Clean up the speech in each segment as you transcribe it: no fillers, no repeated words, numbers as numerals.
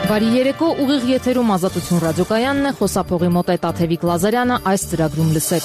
Բարի երեկո, ուղիղ եթերում Ազատություն ռադիոկայանն է, խոսափողի մոտ է Տաթևիկ Լազարյանը, այս ծրագրում լսեք։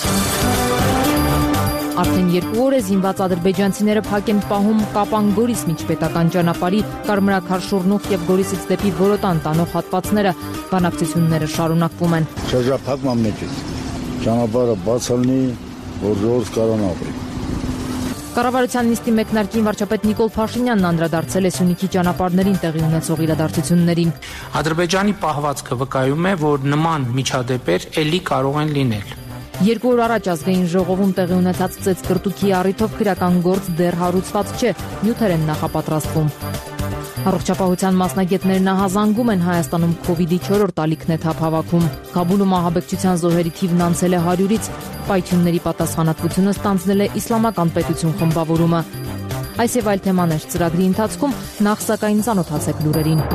Արդեն 2 օր է զինված ադրբեջանցիները փակ են պահում Կապան-Գորիս միջպետական ճանապարհի Կարմրաքարշուռնուխ եւ Գորիսից դեպի Որոտան տանող հատվածները, բանակցությունները շարունակվում են։ Շրջափակման մեջ է։ Ճանապարհը բաց լինի, որ ժողովուրդ կարողանա ապրել։ Կառավարության նիստի մեկնարկին վարչապետ Նիկոլ Փաշինյանն անդրադարձել է Սյունիքի ճանապարհներին տեղի ունեցող իրադարձություններին։ Ադրբեջանի պահվածքը վկայում է, որ նման միջադեպեր էլի կարող են լինել։ 2 օր առաջ ազգային ժողովում տեղի ունեցած ծեծկրտուքի առիթով քրեական գործ դեռ հարուցված չէ, նյութեր են նախապատրաստվում։ Առողջապահության մասնագետներն ահազանգում են Հայաստանում COVID-ի 4-րդ ալիքն է թափ հավաքում։ Կաբուլում ահաբեկչության զոհերի թիվն անցել է 100-ից, պայթյունների պատասխանատվությունը ստանձնել է Իսլամական պետություն խմբավորումը։ Այս եւ այլ թեմաներ ծրագրի ընթացքում, նախ սակայն ծանոթացեք լուրերին։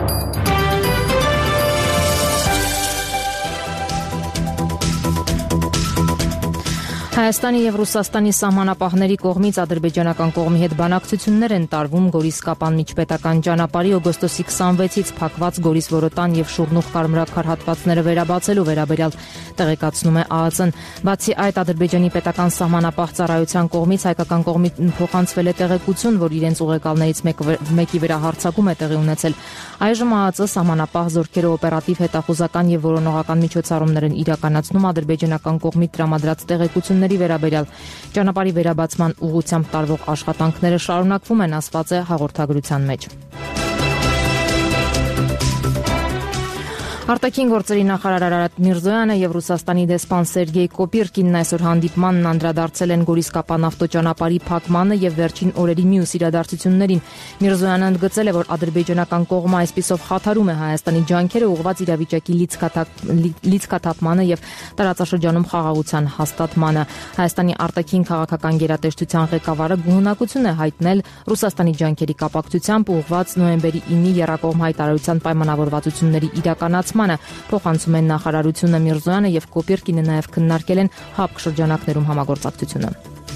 Հայաստանի եւ Ռուսաստանի սահմանապահների կողմից ադրբեջանական կողմի հետ բանակցություններ են տարվում Գորիս-Կապան միջպետական ճանապարհի օգոստոսի 26-ից փակված Գորիս-Որոտան եւ Շուռնուխ Կարմրաքար հատվածները վերաբացելու վերաբերյալ տեղեկացնում է ԱԱԾ-ն։ Բացի այդ, Ադրբեջանի պետական սահմանապահ ծառայության կողմից հայկական կողմին փոխանցվել է տեղեկություն, որ իրենց ուղեկալներից մեկի վրա հարձակում է տեղի ունեցել։ Այժմ ԱԱԾ սահմանապահ զորքերը օպերատիվ հետախուզական եւ որոնողական միջոցառումներ են իրականացնում ադրբեջանական կողմի տրամադրած տեղեկությունների վերաբերյալ։ Ճանապարհի վերաբացման ուղղությամբ տարվող աշխատանքները շարունակվում են, ասված է հաղորդագրության մեջ։ Արտաքին գործերի նախարար Արարատ Միրզոյանը եւ Ռուսաստանի դեսպան Սերգեյ Կոպիրկինն այսօր հանդիպմանն անդրադարձել են Գորիս-Կապան ավտոճանապարհի փակմանը եւ վերջին օրերի մյուս իրադարձություններին։ Միրզոյանը ընդգծել է, որ ադրբեջանական կողմը այսպիսով խաթարում է Հայաստանի ջանքերը ուղղված իրավիճակի լիցքաթափմանը եւ տարածաշրջանում խաղաղության հաստատմանը։ Հայաստանի արտաքին քաղաքական գերատեսչության ղեկավարը գոհունակություն է հայտնել Ռուսաստանի ջանքերի կապակցությամբ ուղղված նոյեմբերի 9-ի եռակողմ հայտարարության պայմանավորվածությունների իրականացմանը։ Փոխանցում են նախարարությունը Միրզոյանը եւ Կոպիրկինը նաեւ քննարկել են ՀԱՊԿ շրջանակներում համագործակցությունը։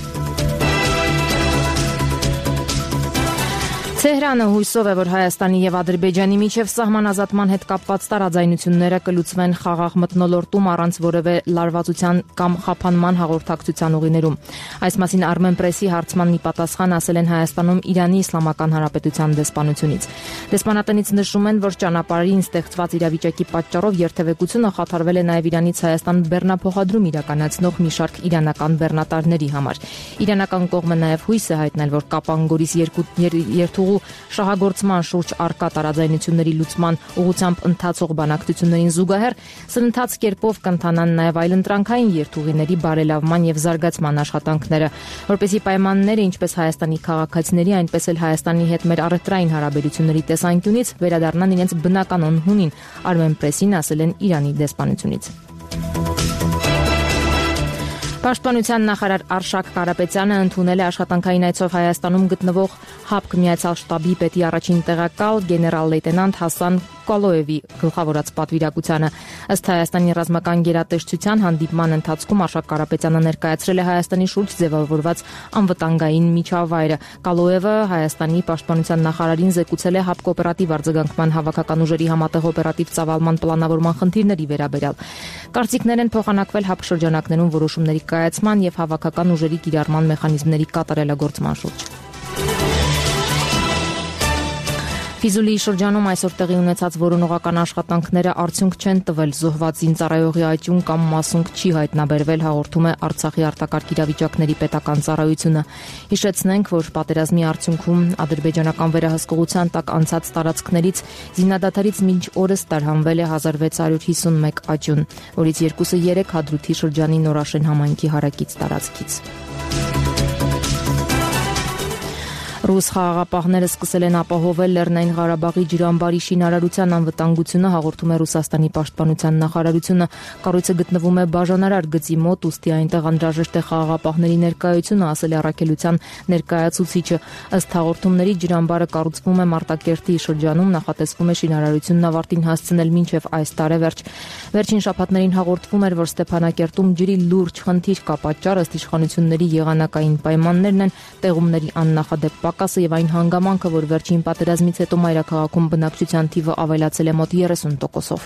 Թեհրանը հույսով է, որ Հայաստանի եւ Ադրբեջանի միջև սահմանազատման հետ կապված տարաձայնությունները կլուծվեն խաղաղ մթնոլորտում առանց որևէ լարվածության կամ խափանման հաղորդակցության ուղիներում։ Այս մասին Armen Press-ի հարցմանն ի պատասխան ասել են Հայաստանում Իրանի Իսլամական Հանրապետության դեսպանությունից։ Դեսպանատնից նշում են, որ ճանապարհին ստեղծված իրավիճակի պատճառով երթևեկությունը խաթարվել է նաեւ Իրանից Հայաստան բեռնափոխադրում իրականացնող մի շարք իրանական բեռնատարների համար։ Իրանական կողմը նաեւ հույս է հայտնել, որ Կապան-Գորիս երթուղու շահագործման շուրջ արկա տարաձայնությունների լուծման ուղղությամբ ընթացող բանակցություններին զուգահեռ սննդած կերպով կընթանան նաև այլընտրանքային երթուղիների բարելավման եւ զարգացման աշխատանքները, որպեսզի պայմանները ինչպես Հայաստանի քաղաքացիների, այնպես էլ Հայաստանի հետ մեր առևտրային հարաբերությունների տեսանկյունից վերադառնան իրենց բնականon հունին, Armen Press-ին ասել են Իրանի դեսպանությունից։ Պաշտպանության նախարար Արշակ Կարապետյանը ընդունել է աշխատանքային այցով Հայաստանում գտնվող ՀԱՊԿ Միացյալ շտաբի պետի առաջին տեղակալ գեներալ-լեյտենանտ Հասան Կոլոևի գլխավորած պատվիրակությանը։ Ըստ Հայաստանի ռազմական գերատեսչության հանդիպման ընթացքում Արշակ Կարապետյանը ներկայացրել է Հայաստանի շուրջ ձևավորված անվտանգային միջավայրը։ Կոլոևը Հայաստանի պաշտպանության նախարարին զեկուցել է ՀԱՊԿ օպերատիվ արձագանքման հավաքական ուժերի համատեղ օպերատիվ ծավալման պլանավորման խնդիրների վերաբերյալ։ Կարծիքներ են փոխանակվել ՀԱՊԿ շրջանակներում որոշումների կայացման եւ հավաքական ուժերի կիրառման մեխանիզմների կատարելագործման շուրջ։ Ֆիզուլիի շրջանում այսօր տեղի ունեցած որոնողական աշխատանքները արդյունք չեն տվել, զոհված զինծառայողի աճյուն կամ մասունք չի հայտնաբերվել, հաղորդում է Արցախի արտակարգ իրավիճակների պետական ծառայությունը։ Հիշեցնենք, որ պատերազմի արդյունքում ադրբեջանական վերահսկողության տակ անցած տարածքներից զինադադարից մինչ օրս տարհանվել է 1651 աճյուն, որից 2-ը 3 Հադրութի շրջանի Նորաշեն համայնքի հարակից տարածքից։ Ռուս խաղաղապահները սկսել են ապահովել Լեռնային Ղարաբաղի ջրամբարի շինարարության անվտանգությունը, հաղորդում է Ռուսաստանի պաշտպանության նախարարությունը։ Կառույցը գտնվում է բաժանարար գծի մոտ, ուստի այնտեղ անհրաժեշտ է խաղաղապահների ներկայությունը, ասել է առաքելության ներկայացուցիչը։ Ըստ հաղորդումների ջրամբարը կառուցվում է Մարտակերտի շրջանում, նախատեսվում է շինարարությունն ավարտին հասցնել մինչև այս տարեվերջ։ Վերջին շաբաթներին հաղորդվում էր, որ Ստեփանակերտում ջրի լուրջ խնդիր կա, պատճառ ըստ իշխանությունների եղանակային պայմաններն են, տեղումների աննախադեպ պակասը եւ այն հանգամանքը, որ վերջին պատերազմից հետո մայրաքաղաքում բնակչության թիվը ավելացել է մոտ 30%-ով։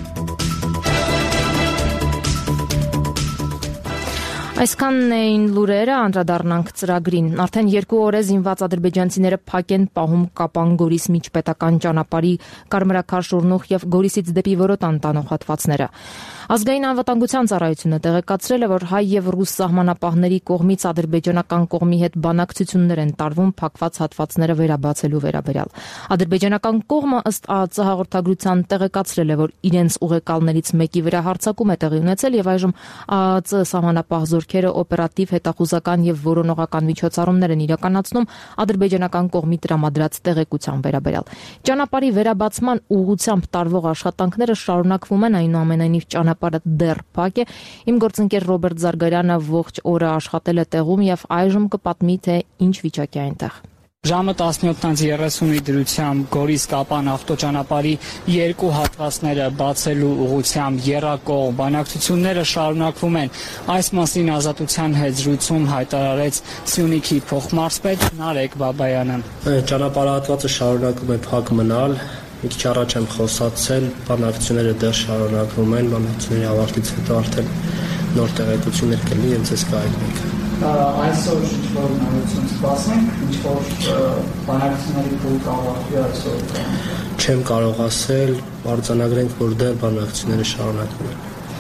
Այսքանն էին լուրերը, անդրադառնանք ծրագրին։ Արդեն 2 օր է զինված ադրբեջանցիները փակ են պահում Կապան-Գորիս միջպետական ճանապարհի Կարմրաքար-Շուռնուխ եւ Գորիսից դեպի Որոտան տանող հատվածները։ Ազգային անվտանգության ծառայությունը տեղեկացրել է, որ հայ եւ ռուս սահմանապահների կողմից ադրբեջանական կողմի հետ բանակցություններ են տարվում փակված հատվածները վերաբացելու վերաբերյալ։ Ադրբեջանական կողմը ըստ ԱԱԾ հաղորդագրության տեղեկացրել է, որ իրենց ուղեկալներից մեկի վրա հարձակում է տեղի ունեցել եւ այժմ ԱԱԾ սահմանապահ զորքերը օպերատիվ, հետախուզական եւ որոնողական միջոցառումներ են իրականացնում ադրբեջանական կողմի տրամադրած տեղեկության վերաբերյալ։ Ճանապարհի վերաբացման ուղղությամբ տարվող աշխատանքները շարունակվում են, այնուամենայնիվ ճանապարհը դեռ փակ է։ Իմ գործընկեր Ռոբերտ Զարգարյանը ողջ օրը աշխատել է տեղում եւ այժմ կպատմի, թե ինչ վիճակ է այնտեղ։ Ժամը 17:30-ի դրությամբ Գորիս-Կապան ավտոճանապարհի 2 հատվածները բացելու ուղղությամբ եռակողմ բանակցությունները շարունակվում են։ Այս մասին Ազատության հետ զրույցում հայտարարեց Սյունիքի փոխմարզպետ Նարեկ Բաբայանը։ Ճանապարհատվածը շարունակում է փակ մնալ։ Մի քիչ առաջ եմ խոսացել, բանակցությունները դեռ շարունակվում են, բանակցությունների ավարտից հետո արդեն նոր տեղեկություններ կլինի, եւ ցես կայնենք։ Այսօր ինչ-որ նորություն սպասենք, ինչ-որ բանակցությունների փուլ կավարտվի այսօր։ Չեմ կարող ասել, արձանագրենք, որ դեռ բանակցությունները շարունակվում են։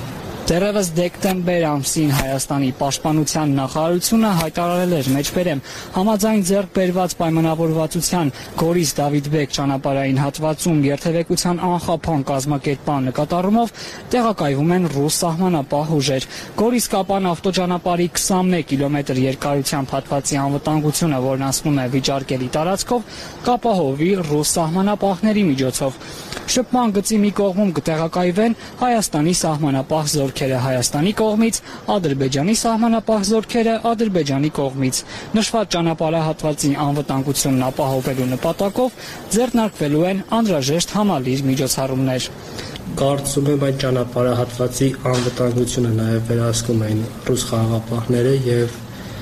Դեռևս դեկտեմբեր ամսին Հայաստանի պաշտպանության նախարարությունը հայտարարել էր մեջբերեմ համաձայն ձեռք բերված պայմանավորվածության Գորիս-Դավիթբեկ ճանապարհային հատվածում երթևեկության անխափան կազմակերպման նկատառումով տեղակայվում են ռուս սահմանապահ ուժեր։ Գորիս-Կապան ավտոճանապարհի 21 կիլոմետր երկարությամբ հատվածի անվտանգությունը, որն անցնում է վիճարկելի տարածքով, կապահովի ռուս սահմանապահների միջոցով։ Շփման գծի մի կողմում կտեղակայվեն Հայաստանի սահմանապահ զորքերը Հայաստանի կողմից, Ադրբեջանի սահմանապահ զորքերը Ադրբեջանի կողմից։ Նշված ճանապարհահատվածի անվտանգությունն ապահովելու նպատակով ձեռնարկվելու են անհրաժեշտ համալիր միջոցառումներ։ Կարծում եմ այդ ճանապարհահատվածի անվտանգությունը նաև վերահսկում են ռուս խաղաղապահները եւ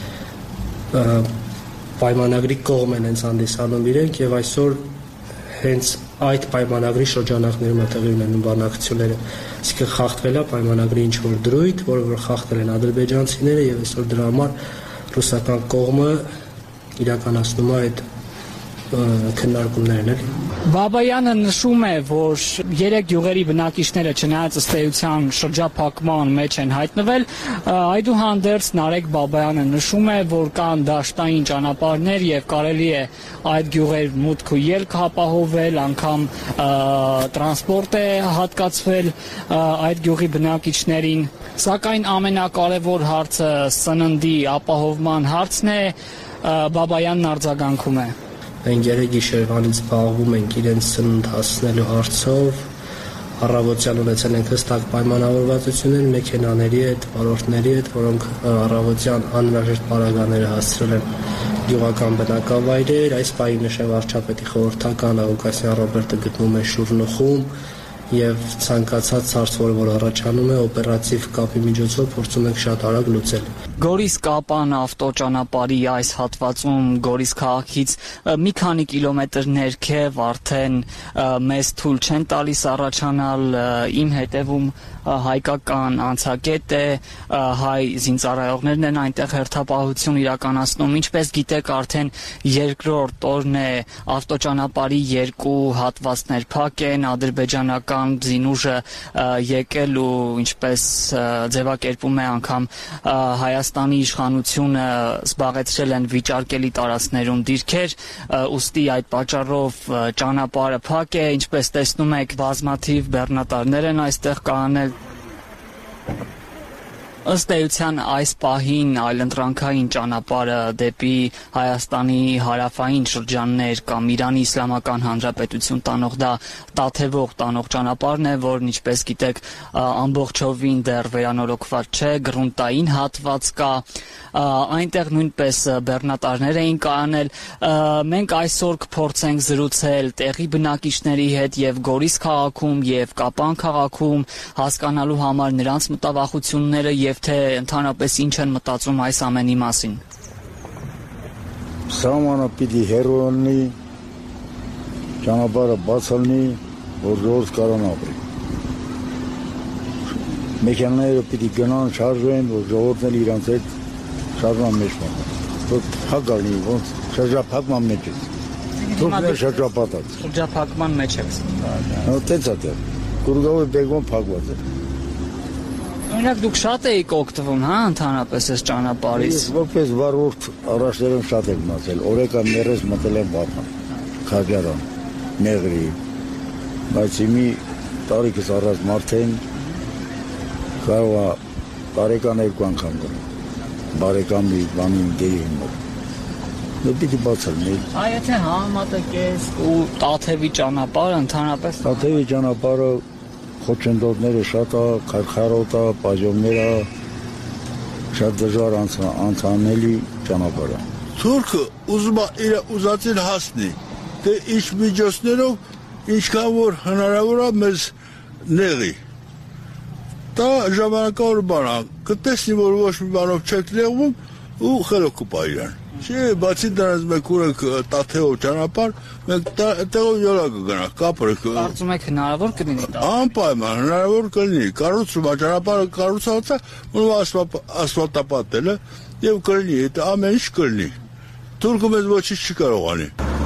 պայմանագրի կողմ են հենց հանդիսանում իրենք եւ այսօր հենց այդ պայմանագրի շրջանակներում է տեղի ունենում բանակցությունները։ Իսկ խախտվել է պայմանագրի ինչ-որ դրույթ, որը խախտել են ադրբեջանցիները եւ այսօր դրա համար ռուսական կողմը իրականացնում է այդ քննարկումներն էլ։ Բաբայանը նշում է, որ 3 գյուղերի բնակիչները չնայած ըստ էության շրջափակման մեջ են հայտնվել, այդուհանդերձ Նարեկ Բաբայանը նշում է, որ կան դաշտային ճանապարհներ եւ կարելի է այդ գյուղեր մուտք ու ելք ապահովել, անգամ տրանսպորտ է հատկացվել այդ գյուղի բնակիչներին, սակայն ամենակարևոր հարցը սննդի ապահովման հարցն է, Բաբայանն արձագանքում է։ Մենք 3 գիշերվանից զբաղվում ենք իրենց սնունդ հասցնելու հարցով, առավոտյան ունեցել ենք հստակ պայմանավորվածություններ մեքենաների հետ, վարորդների հետ, որոնք առավոտյան անհրաժեշտ պարագաները հասցրել են գյուղական բնակավայրեր։ Այս պահին նշել վարչապետի խորհրդական Ղուկասյան Ռոբերտը գտնվում է Շուռնուխում եւ ցանկացած հարց, որ առաջանում է, օպերատիվ կապի միջոցով փորձում ենք շատ արագ լուծել։ Գորիս-Կապան ավտոճանապարհի այս հատվածում Գորիս քաղաքից մի քանի կիլոմետր ներքև արդեն մեզ թույլ չեն տալիս առաջանալ, իմ հետևում հայկական անցակետ է, հայ զինծառայողներն են այնտեղ հերթապահություն իրականացնում։ Ինչպես գիտեք, արդեն երկրորդ օրն է ավտոճանապարհի 2 հատվածներ փակ են, ադրբեջանական զինուժը եկել ու ինչպես ձևակերպում է անգամ Հայաստանի իշխանությունը զբաղեցրել են վիճարկելի տարածքներում դիրքեր, ուստի այդ պատճառով ճանապարհը փակ է, ինչպես տեսնում եք, բազմաթիվ բեռնատարներ են այստեղ կանել։ Ըստ էության այս պահին այլընտրանքային ճանապարհը դեպի Հայաստանի հարավային շրջաններ կամ Իրանի Իսլամական Հանրապետություն տանող դա Տաթևող տանող ճանապարհն է, որն ինչպես գիտեք ամբողջովին դեռ վերանորոգված չէ, գրունտային հատված կա, այնտեղ նույնպես բեռնատարներ էին կանել։ Մենք այսօր կփորձենք զրուցել տեղի բնակիչների հետ եւ Գորիս քաղաքում եւ Կապան քաղաքում հասկանալու համար նրանց մտավախությունները եւ թե ընդհանրապես ինչ են մտածում այս ամենի մասին։ Սահմանը պիտի հեռու լինի, ճանապարհը բաց լինի, որ ժողովուրդ կարողան ապրի։ Մեքենաները պիտի գնան, շարժվեն, որ ժողովուրդն էլ իրանց հետ շարժման մեջ մտնեն։ Որ փակ լինի, ոնց շրջափակման մեջ է։ Թուրքները շրջապատած։ Շրջափակման մեջ է։ Տենց է դեռ։ Գուրգավը բեգոն փակված է։ Օրինակ դուք շատ եք օգտվում, հա, ընդհանրապես այս ճանապարհից։ Որպես վարորդ առաջներում շատ եմ մնացել։ Օրեկան ներես մտել եմ Վարդան, Քաջարան, Մեղրի, բայց իմի տարիքս առած մարդ են կարող է տարեկան 2 անգամ գնալ։ Բարեկամի բանի գեի մոտ։ Դա պիտի բացալնի։ Եթե համատեք ես ու Տաթևի ճանապարհը ընդհանրապես Տաթևի ճանապարհը խոչընդոտները շատ է, քարքարոտ է, պաժոմներ է, շատ դժվար անցանելի ճանապարհ է։ Թուրքը ուզում է իր ուզածին հասնի, թե ինչ միջոցներով, ինչքան որ հնարավոր է մեզ նեղի։ Դա ժամանակավոր բան է, կտեսնի, որ ոչ մի բանով չեք նեղվում ու խելոք կպա իրան։ Չէ, բացի դրանից մենք ունենք Տաթևով ճանապարհ, մենք տեղով յոլա կգնանք, կապրենք։ կարծում եք հնարավոր կլինի դա։ Անպայման հնարավոր կլինի, կառուցում է ճանապարհը կառուցված է, ուրեմն ասֆալտապատել է եւ կլինի, դա ամեն ինչ կլինի։ Թուրքը մեզ ոչինչ չի կարող անի։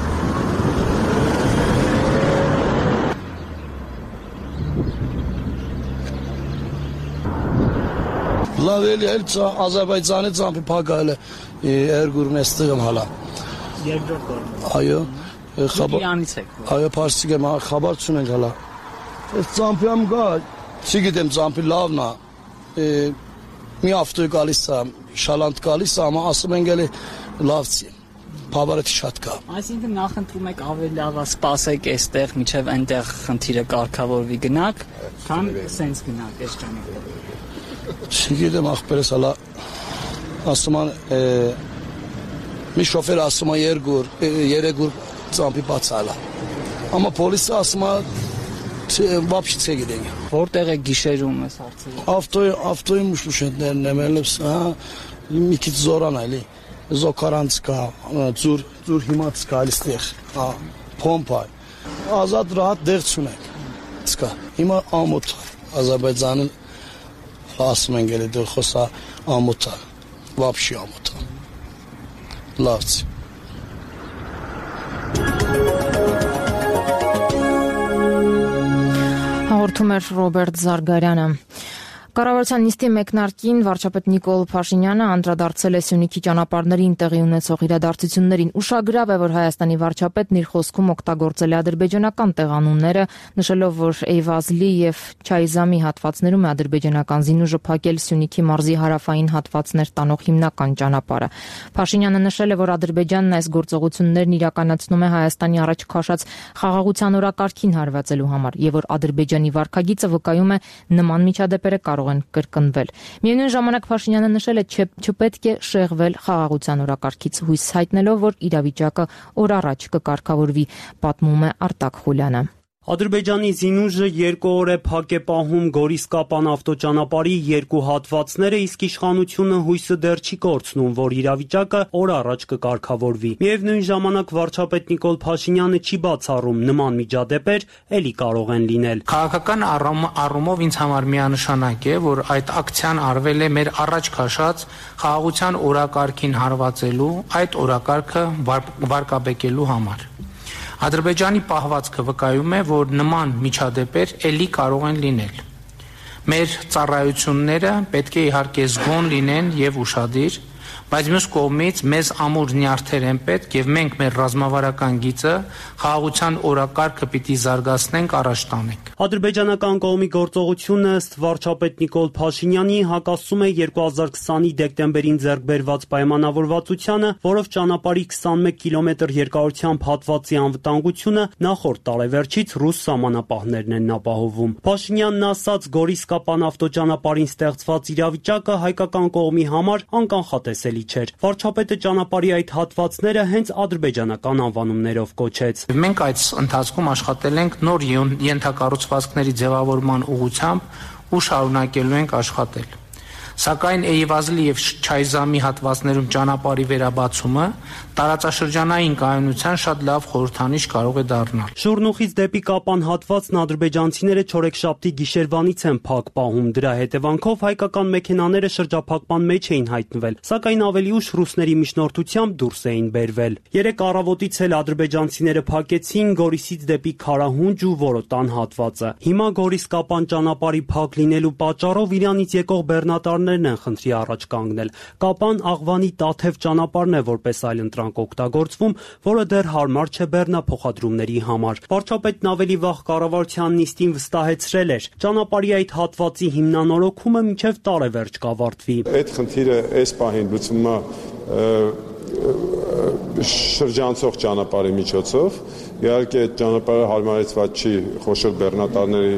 Լավ էլի էլ Ադրբեջանի ծամփի փակալը Էրգուրն էստեղում հալա։ Երկրորդ օրը։ Այո, Իրանից եք։ Այո, փաստիկ եմ, խաբար չունենք հալա։ Այս ծամփի am գա, չգիտեմ ծամփի լավն է։ Մի ավտո գալիս է, շալանտ գալիս է, amma ասում են գալի լավցի։ Բավարը շատ կա։ Այսինքն նախընտրում եք ավելի լավ սպասեք այստեղ, միջև այնտեղ խնդիրը կարգավորվի գնաք, քան սենց գնաք այս ճանապարհով։ Չգիտեմ ախպերս հալա ասում են մի շոֆեր ասում է երեգուր ծամփի բացալա amma պոլիսը ասում է вообще չգիտենք որտեղ է գիշերում այս հարցերը ավտոյի մուշուշենտներն եմ ելս հա մի քիչ զորան էլի զոքարանց կա ծուր հիմաց կա այստեղ հա պոմպա ազատ ռահատ դեղ չունենք սկա հիմա ամոթ Ադրբեջանը ասում են գալի դեռ խոսա ամոթա вообще ամոթա լավց Հաղորդում էր Ռոբերտ Զարգարյանը Կառավարության նիստի մեկնարկին վարչապետ Նիկոլ Փաշինյանը անդրադարձել է Սյունիքի ճանապարհներին տեղի ունեցող իրադարձություններին։ Ուշագրավ է, որ Հայաստանի վարչապետն իր խոսքում օգտագործել է ադրբեջանական տեղանունները, նշելով, որ Էյվազլի եւ Չայզամի հատվածներում է ադրբեջանական զինուժը փակել Սյունիքի մարզի հարավային հատվածներ տանող հիմնական ճանապարհը։ Փաշինյանը նշել է, որ Ադրբեջանն այս գործողություններն իրականացնում է Հայաստանի առաջ քաշած խաղաղության օրակարգին հարվածելու համար եւ որ Ադրբեջանի վարքագիծը վկայում է նման միջադեպերը կարող են կրկնվել։ Միևնույն ժամանակ Փաշինյանը նշել է, չպետք է շեղվել խաղաղության օրակարգից, հույս հայտնելով, որ իրավիճակը օր առաջ կկարգավորվի, պատմում է Արտակ Խուլյանը։ Ադրբեջանի զինուժը 2 օր է փակ է պահում Գորիս-Կապան ավտոճանապարհի 2 հատվածները, իսկ իշխանությունը հույսը դեռ չի կորցնում, որ իրավիճակը օր առաջ կկարգավորվի։ Միևնույն ժամանակ վարչապետ Նիկոլ Փաշինյանը չի բացառում նման միջադեպեր էլի կարող են լինել։ Քաղաքական առումով ինձ համար միանշանակ է, որ այդ ակցիան արվել է մեր առաջ քաշած խաղաղության օրակարգին հարվածելու, այդ օրակարգը վարկաբեկելու համար։ Ադրբեջանի պահվածքը վկայում է, որ նման միջադեպեր էլի կարող են լինել։ Մեր ծառայությունները պետք է իհարկե զգոն լինեն եւ ուշադիր, բայց մյուս կողմից մեզ ամուր նյարդեր են պետք եւ մենք մեր ռազմավարական գիծը խաղաղության օրակարգը պիտի զարգացնենք, առաջ տանենք։ Ադրբեջանական կողմի գործողությունը ըստ վարչապետ Նիկոլ Փաշինյանի հակասում է 2020-ի դեկտեմբերին ձեռք բերված պայմանավորվածությանը, որով ճանապարհի 21 կիլոմետր երկարությամբ հատվածի անվտանգությունը նախորդ տարեվերջից ռուս սահմանապահներն են ապահովում։ Փաշինյանն ասաց, Գորիս-Կապան ավտոճանապարհին ստեղծված իրավիճակը հայկական կողմի համար անկանխատեսելի չէր։ Վարչապետը ճանապարհի այդ հատվածները հենց ադրբեջանական անվանումներով կոչեց։ Մենք այդ ընթացքում աշխատել ենք նոր ենթակառուցվածքների ձևավորման ուղղությամբ ու շարունակելու ենք աշխատել։ Սակայն Էյվազլի եւ Չայզամի հատվածներում ճանապարհի վերաբացումը տարածաշրջանային կայունության շատ լավ խորհրդանիշ կարող է դառնալ։ Շուրնուխից դեպի Կապան հատվածն ադրբեջանցիները չորեքշաբթի գիշերվանից են փակ պահում։ Դրա հետևանքով հայկական մեքենաները շրջափակման մեջ էին հայտնվել, սակայն ավելի ուշ ռուսների միջնորդությամբ դուրս էին բերվել։ Երեք առավոտից էլ ադրբեջանցիները փակեցին Գորիսից դեպի Քարահունջ ու Որոտան հատվածը։ Հիմա Գորիս-Կապան ճանապարհի փակ լինելու պատճառով Իրանից եկող բեռնատարներն են խնդրի առաջ կանգնել։ Կապան Աղվանի Տաթև ճանապարհն է որպես այլընտրանք օգտագործվում, որը դեռ հարմար չէ բեռնափոխադրումների համար։ Վարչապետն ավելի վաղ կառավարության նիստին վստահեցրել էր, ճանապարհի այդ հատվածի հիմնանորոգումը մինչև տարեվերջ կավարտվի։ Այդ խնդիրը այս պահին լուծվում է շրջանցող ճանապարհի միջոցով։ Իհարկե այդ ճանապարհը հարմարեցված չի խոշոր բեռնատարների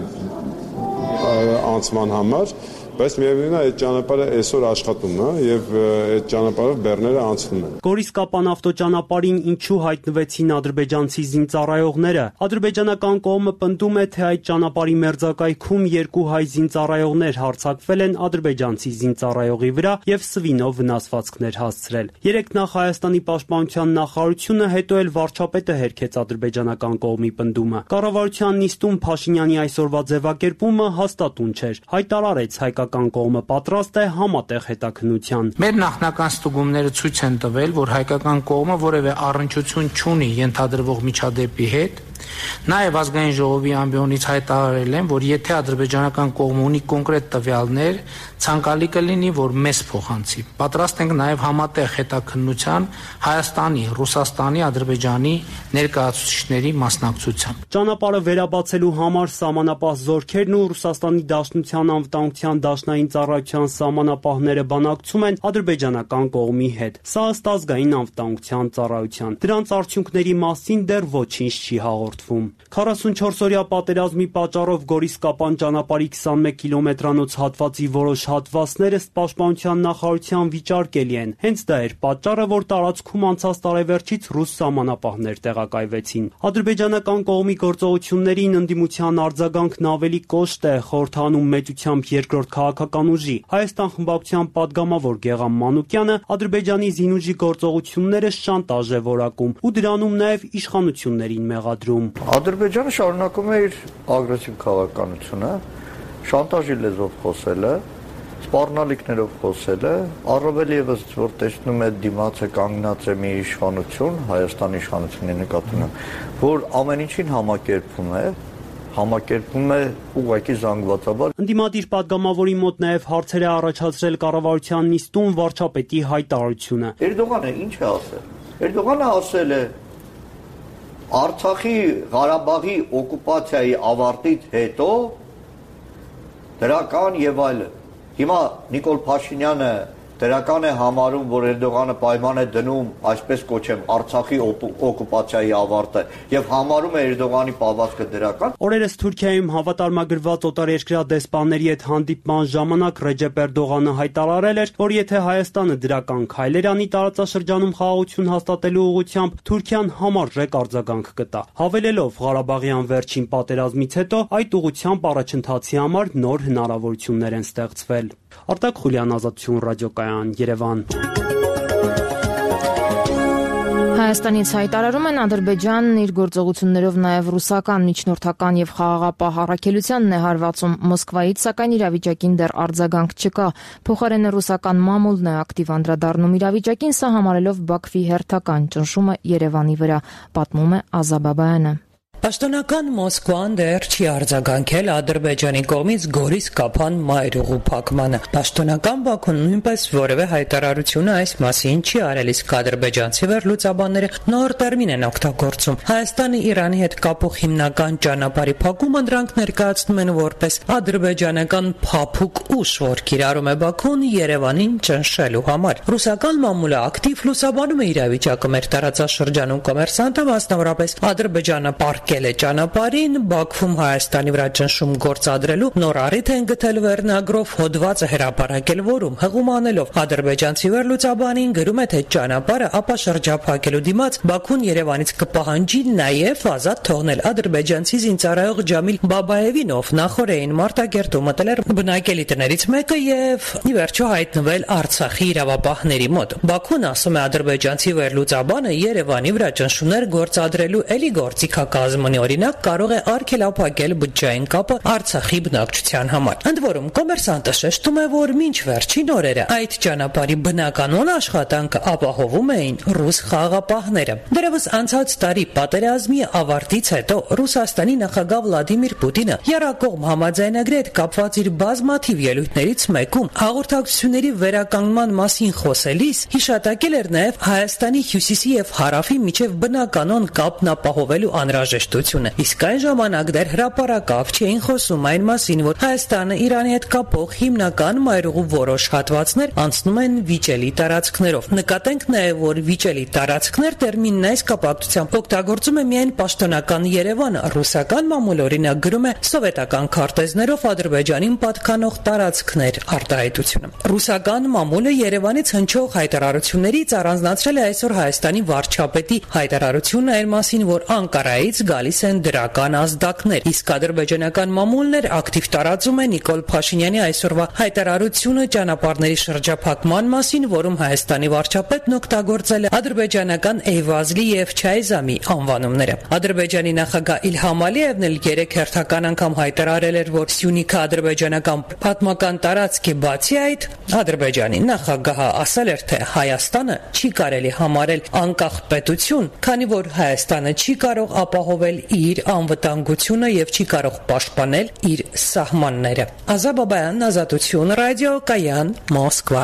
անցման համար, բայց միևնույն է այդ ճանապարհը այսօր աշխատում է եւ այդ ճանապարհով բեռները անցնում են։ Գորիս-Կապան ավտոճանապարհին ինչու հայտնվեցին ադրբեջանցի զինծառայողները։ Ադրբեջանական կողմը պնդում է, թե այդ ճանապարհի մերձակայքում երկու հայ զինծառայողներ հարձակվել են ադրբեջանցի զինծառայողի վրա եւ սվինով վնասվածքներ հասցրել։ Երեք նախ Հայաստանի պաշտպանության նախարարությունը, հետո էլ վարչապետը հերքեց ադրբեջանական կողմի պնդումը։ Կառավարության նիստում Փաշինյանի այսօրվա ձևակերպումը հաստատուն չէր։ Հայտարարեց հայկական կողմը պատրաստ է համատեղ հետաքննության։ Մեր նախնական ստուգումները ցույց են տվել, որ հայկական կողմը որևէ առնչություն չունի ենթադրվող միջադեպի հետ։ Նաև ազգային ժողովի ամբիոնից հայտարարել են, որ եթե ադրբեջանական կողմը ունի կոնկրետ տվյալներ, ցանկալի կլինի, որ մեզ փոխանցի։ Պատրաստ ենք նաև համատեղ հետաքննության Հայաստանի, Ռուսաստանի, Ադրբեջանի ներկայացուցիչների մասնակցությամբ։ Ճանապարհը վերաբացելու համար սահմանապահ զորքերն ու Ռուսաստանի Դաշնության անվտանգության դաշնային ծառայության սահմանապահները բանակցում են ադրբեջանական կողմի հետ։ Սա ըստ ազգային անվտանգության ծառայության։ Դրանց արդյունքների մասին դեռ ոչինչ չի հաղորդվում։ 44-օրյա պատերազմի պատճառով Գորիս-Կապան ճանապարհի 21 կիլոմետրանոց հատվածի որոշ հատվածներ ըստ պաշտպանության նախարարության վիճարկելի են։ Հենց դա էր պատճառը, որ տարածքում անցած տարեվերջից ռուս սահմանապահներ տեղակայվեցին։ Ադրբեջանական կողմի գործողություններին ընդդիմության արձագանքն ավելի կոշտ է, խորհրդանում մեծությամբ երկրորդ քաղաքական ուժի։ Հայաստան խմբակցության падգամավոր Գեղամ Մանուկյանը Ադրբեջանի զինուժի գործողությունները շանտաժ է որակում ու դրանում նաև իշխանություններին մեղադրում։ Ադրբեջանը շարունակում է իր ագրեսիվ քաղաքականությունը, շանտաժի լեզվով խոսելը, սպառնալիքներով խոսելը, առավել եւս որ տեսնում է դիմացը կանգնած է մի իշխանություն, Հայաստանի իշխանությունի նկատմամբ, որ ամեն ինչին համակերպում է ուղղակի զանգվածաբար։ Ընդդիմադիր падգամավորի մոտ նաև հարցեր է առաջացրել կառավարության նիստում վարչապետի հայտարարությունը։ Էրդողանը ինչ է ասել։ Էրդողանը ասել է Արցախի Ղարաբաղի օկուպացիայի ավարտից հետո դրական եւ այլն։ Հիմա Նիկոլ Փաշինյանը դրական է համարում, որ Էրդողանը պայման է դնում, այսպես կոչեմ, Արցախի օկուպացիայի ավարտը եւ համարում է Էրդողանի պահվածքը դրական։ Օրերս Թուրքիայում հավատարմագրված օտարերկրյա դեսպանների հետ հանդիպման ժամանակ Ռեջեփ Էրդողանը հայտարարել էր, որ եթե Հայաստանը դրական քայլեր անի տարածաշրջանում խաղաղություն հաստատելու ուղղությամբ, Թուրքիան համարժեք արձագանք կտա։ Հավելելով Ղարաբաղյան վերջին պատերազմից հետո այդ ուղղությամբ առաջընթացի համար նոր հնարավորություններ են ստեղծվել։ Արտակ Խուլյան, Ազատություն ռադիոկայան, Երևան։ Հայաստանից հայտարարում են Ադրբեջանն իր գործողություններով նաև ռուսական միջնորդական եւ խաղաղապահ առաքելությանն է հարվածում Մոսկվայից, սակայն իրավիճակին դեռ արձագանք չկա։ Փոխարենը ռուսական մամուլն է ակտիվ անդրադառնում իրավիճակին, սա համարելով Բաքվի հերթական ճնշումը Երևանի վրա, պատմում է Ազա Բաբայանը։ Պաշտոնական Մոսկվան դեռ չի արձագանքել Ադրբեջանի կողմից Գորիս-Կապան մայրուղու փակմանը։ Պաշտոնական Բաքուն նույնպես որևէ հայտարարություն այս մասին չի արել, իսկ ադրբեջանցի վերլուծաբանները նոր տերմին են օգտագործում։ Հայաստանը Իրանի հետ կապող հիմնական ճանապարհի փակումը դրանք ներկայացնում են որպես ադրբեջանական փափուկ ուժ, որ կիրառում է Բաքուն Երևանին ճնշելու համար։ Ռուսական մամուլը ակտիվ լուսաբանում է իրավիճակը մեր տարածաշրջանում կոմերսանտը, մասնավորապես Ադրբեջանը փակել է ճանապարհին, Բաքվում Հայաստանի վրա ճնշում գործադրելու նոր առիթ են գտել վերնագրով հոդվածը հրապարակել, որում հղում անելով ադրբեջանցի վերլուծաբանին գրում է, թե ճանապարհը ապա շրջափակելու դիմաց Բաքուն Երևանից կպահանջի նաև ազատ թողնել ադրբեջանցի զինծառայող Ջամիլ Բաբաևին, ով նախորդին Մարտակերտում մտել էր բնակելի տներից մեկը եւ ի վերջո հայտնվել Արցախի իրավապահների մոտ։ Բաքուն, ասում է ադրբեջանցի վերլուծաբանը, Երևանի վրա ճնշումներ գործադրելու էլի գործիքակազմի օրինակ կարող է արգելափակել բջջային կապը Արցախի բնակչության համար։ Ընդ որում կոմերսանտը շեշտում է, որ մինչ վերջին օրերը այդ ճանապարհի բնականոն աշխատանքը ապահովում էին ռուս խաղաղապահները։ Դեռևս անցած տարի պատերազմի ավարտից հետո Ռուսաստանի նախագահ Վլադիմիր Պուտինը եռակողմ համաձայնագրի հետ կապված իր բազմաթիվ ելույթներից մեկում հաղորդակցությունների վերականգնման մասին խոսելիս հիշատակել էր նաև Հայաստանի հյուսիսի եւ հարավի միջև բնականոն կապն ապահովելու անհրաժեշտությունը։ Իսկ այն ժամանակ դեռ հրապարակավ չէին խոսում այն մասին, որ Հայաստանը Իրանի հետ կապող հիմնական մայրուղու որոշ հատվածներ անցնում են վիճելի տարածքներով։ Նկատենք նաև, որ վիճելի տարածքներ տերմինն այս կապակցությամբ օգտագործում է միայն պաշտոնական Երևանը, ռուսական մամուլը օրինակ գրում է սովետական քարտեզներով Ադրբեջանին պատկանող տարածքներ արտահայտությունը։ Ռուսական մամուլը Երևանից հնչող հայտարարություններից առանձնացրել է այսօր Հայաստանի վարչապետի հայտարարությունը այն մասին, որ Անկարայից գալիս են դրական ազդակներ, իսկ ադրբեջանական մամուլն էր ակտիվ տարածում է Նիկոլ Փաշինյանի այսօրվա հայտարարությունը ճանապարհների շրջափակման մասին, որում Հայաստանի վարչապետն օգտագործել է ադրբեջանական Էյվազլի եւ Չայզամի անվանումները։ Ադրբեջանի նախագահ Իլհամ Ալիևն էլ երեք հերթական անգամ հայտարարել էր, որ Սյունիքը ադրբեջանական պատմական տարածք է, բացի այդ Ադրբեջանի նախագահը ասել էր, թե Հայաստանը չի կարելի համարել անկախ պետություն, քանի որ Հայաստանը չի կարող ապահովել իր անվտանգությունը եւ չի կարող պաշտպանել իր սահմանները։ Ազա Բաբայան, Ազատություն, ռադիո Կայան, Մոսկվա։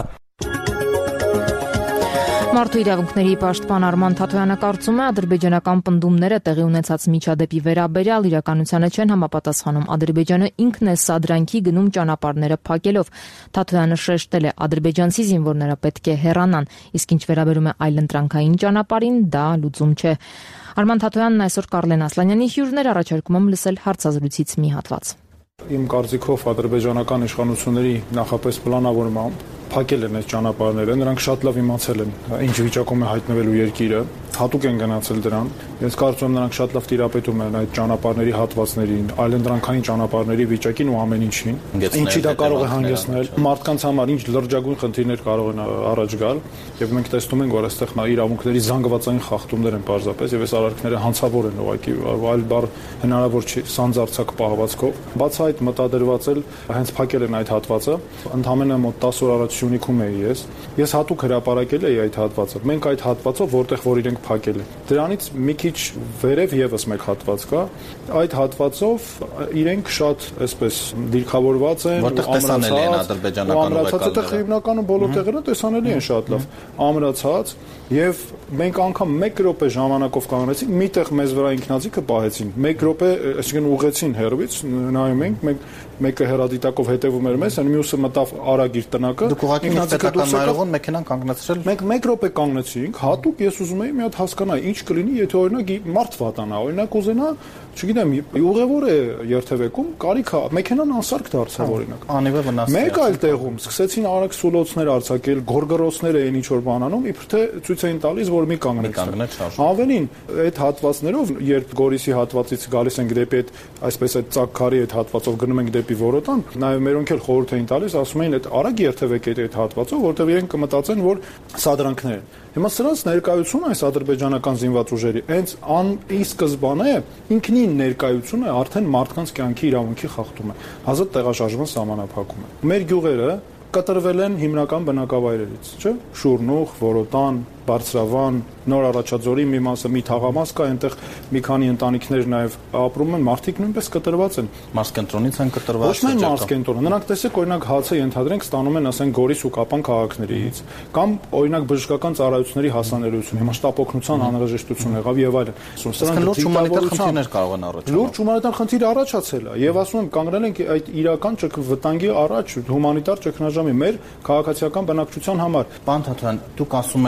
Մարդու իրավունքների պաշտպան Արման Թաթոյանը կարծում է, ադրբեջանական պնդումները տեղի ունեցած միջադեպի վերաբերյալ իրականությանը չեն համապատասխանում։ Ադրբեջանը ինքն է սադրանքի գնում ճանապարհները փակելով։ Թաթոյանը շեշտել է, ադրբեջանցի զինվորները պետք է հեռանան, իսկ ինչ վերաբերում է այլընտրանքային ճանապարհին, դա լուծում չէ։ Արման Թաթոյանն այսօր Կարլեն Ասլանյանի հյուրներ առաջարկում եմ լսել հարցազրույցից մի հատված։ Իմ կարծիքով ադրբեջանական իշխանությունների նախապես պլանավորմամբ փակել են այս ճանապարհները, նրանք շատ լավ իմացել են ինչ վիճակում է հայտնվելու երկիրը, հատուկ են գնացել դրան։ Ես կարծում եմ նրանք շատ լավ տիրապետում են այդ ճանապարհների հատվածներին, այլընտրանքային ճանապարհների վիճակին ու ամեն ինչին։ Ինչի դա կարող է հանգեցնել մարդկանց համար, ինչ լրջագույն խնդիրներ կարող են առաջ գալ, եւ մենք տեսնում ենք, որ այստեղ իրավունքների զանգվածային խախտումներ են պարզապես, եւ այս արարքները հանցավոր են ուղղակի, այլ բառ հնարավոր չի սանձարձակ պահվածքով։ Բաց այդ մտադրված էլ հենց փակել են այդ հատվածը, ընդամենը մոտ 10 օր առաջ Սյունիքում էի ես հատուկ հրապարակել էի այդ հատվածը։ Մենք այդ հատվածով, որտեղ որ իրենք փակել են, դրանից մի քիչ վերև եւս մեկ հատված կա, այդ հատվածով իրենք շատ այսպես դիրքավորված են, որտեղ տեսանելի են ադրբեջանական ուղեկալները։ Հիմնականում բոլոր տեղերը տեսանելի են շատ լավ, ամրացած, եւ մենք անգամ 1 րոպե ժամանակով կանգնեցինք, միտեղ մեզ վրա ինքնաձիգը պահեցին, 1 րոպե, այսինքն ուղեցին հեռվից, նայում ենք, մեկը հեռադիտակով հետևում էր մեզ, մյուսը մտավ արագ իր տնակը։ Դուք ուղղակի պետական մայրուղուն մեքենան կանգնեցրել։ Մենք 1 րոպե կանգնեցինք, հատուկ ես ուզում էի մի հատ հասկանալ, ինչ կլինի, եթե օրինակ մարդ վատանա, օրինակ ուզենա, չգիտեմ, ուղևոր է երթևեկում, կարիքա, մեքենան անսարք դարձավ օրինակ։ Անիվը վնասել։ Մեկ այլ տեղում սկսեցին արագ սուլոցներ արձակել, գորգորոցներ էին ինչ որ բանանում, իբր թե ցույց էին տալիս, որ մի կանգնեցեք։ Ավելին, այդ հատվածներով, երբ Գորիսի հատվածից գալիս ենք դեպի այդ այսպես այդ ծակքարի այդ հատվածով գնում ենք դեպի Որոտան, նաև մերոնք էլ խորհուրդ էին տալիս, ասում էին այդ արագ երթևեք այդ հատվածով, որտեղ իրենք կմտածեն, որ սադրանքներ են։ Հիմա սրանց ներկայությունը այս ադրբեջանական զինված ուժերի հենց ի սկզբանե ինքնին ներկայությունը արդեն մարդկանց կյանքի իրավունքի խախտում է, ազատ տեղաշարժման սահմանափակում է։ Մեր գյուղերը կտրվել են հիմնական բնակավայրերից, չէ՞։ Շուրնուղ, Որոտան, Բարձրավան, Նոր Առաջաձորի մի մասը, մի թաղամաս կա, այնտեղ մի քանի ընտանիքներ նաև ապրում են, մարդիկ նույնպես կտրված են։ Մարզկենտրոնից են կտրված։ Ոչ միայն մարզկենտրոն, նրանք տեսեք օրինակ հացը ենթադրենք ստանում են, ասենք Գորիս ու Կապան քաղաքներից, կամ օրինակ բժշկական ծառայությունների հասանելիություն, հիմա շտապ օգնության անհրաժեշտություն եղավ եւ այլն։ Սրանք լուրջ հումանիտար խնդիրներ կարող են առաջանալ։ Լուրջ հումանիտար խնդիր առաջացել է, եւ ասում եմ, կանգնել ենք այդ իրական վտանգի առաջ հումանիտար ճգնաժամի մեր քաղաքացիական բնակչության համար։ Պարոն Թաթոյան, դուք ասում եք նախ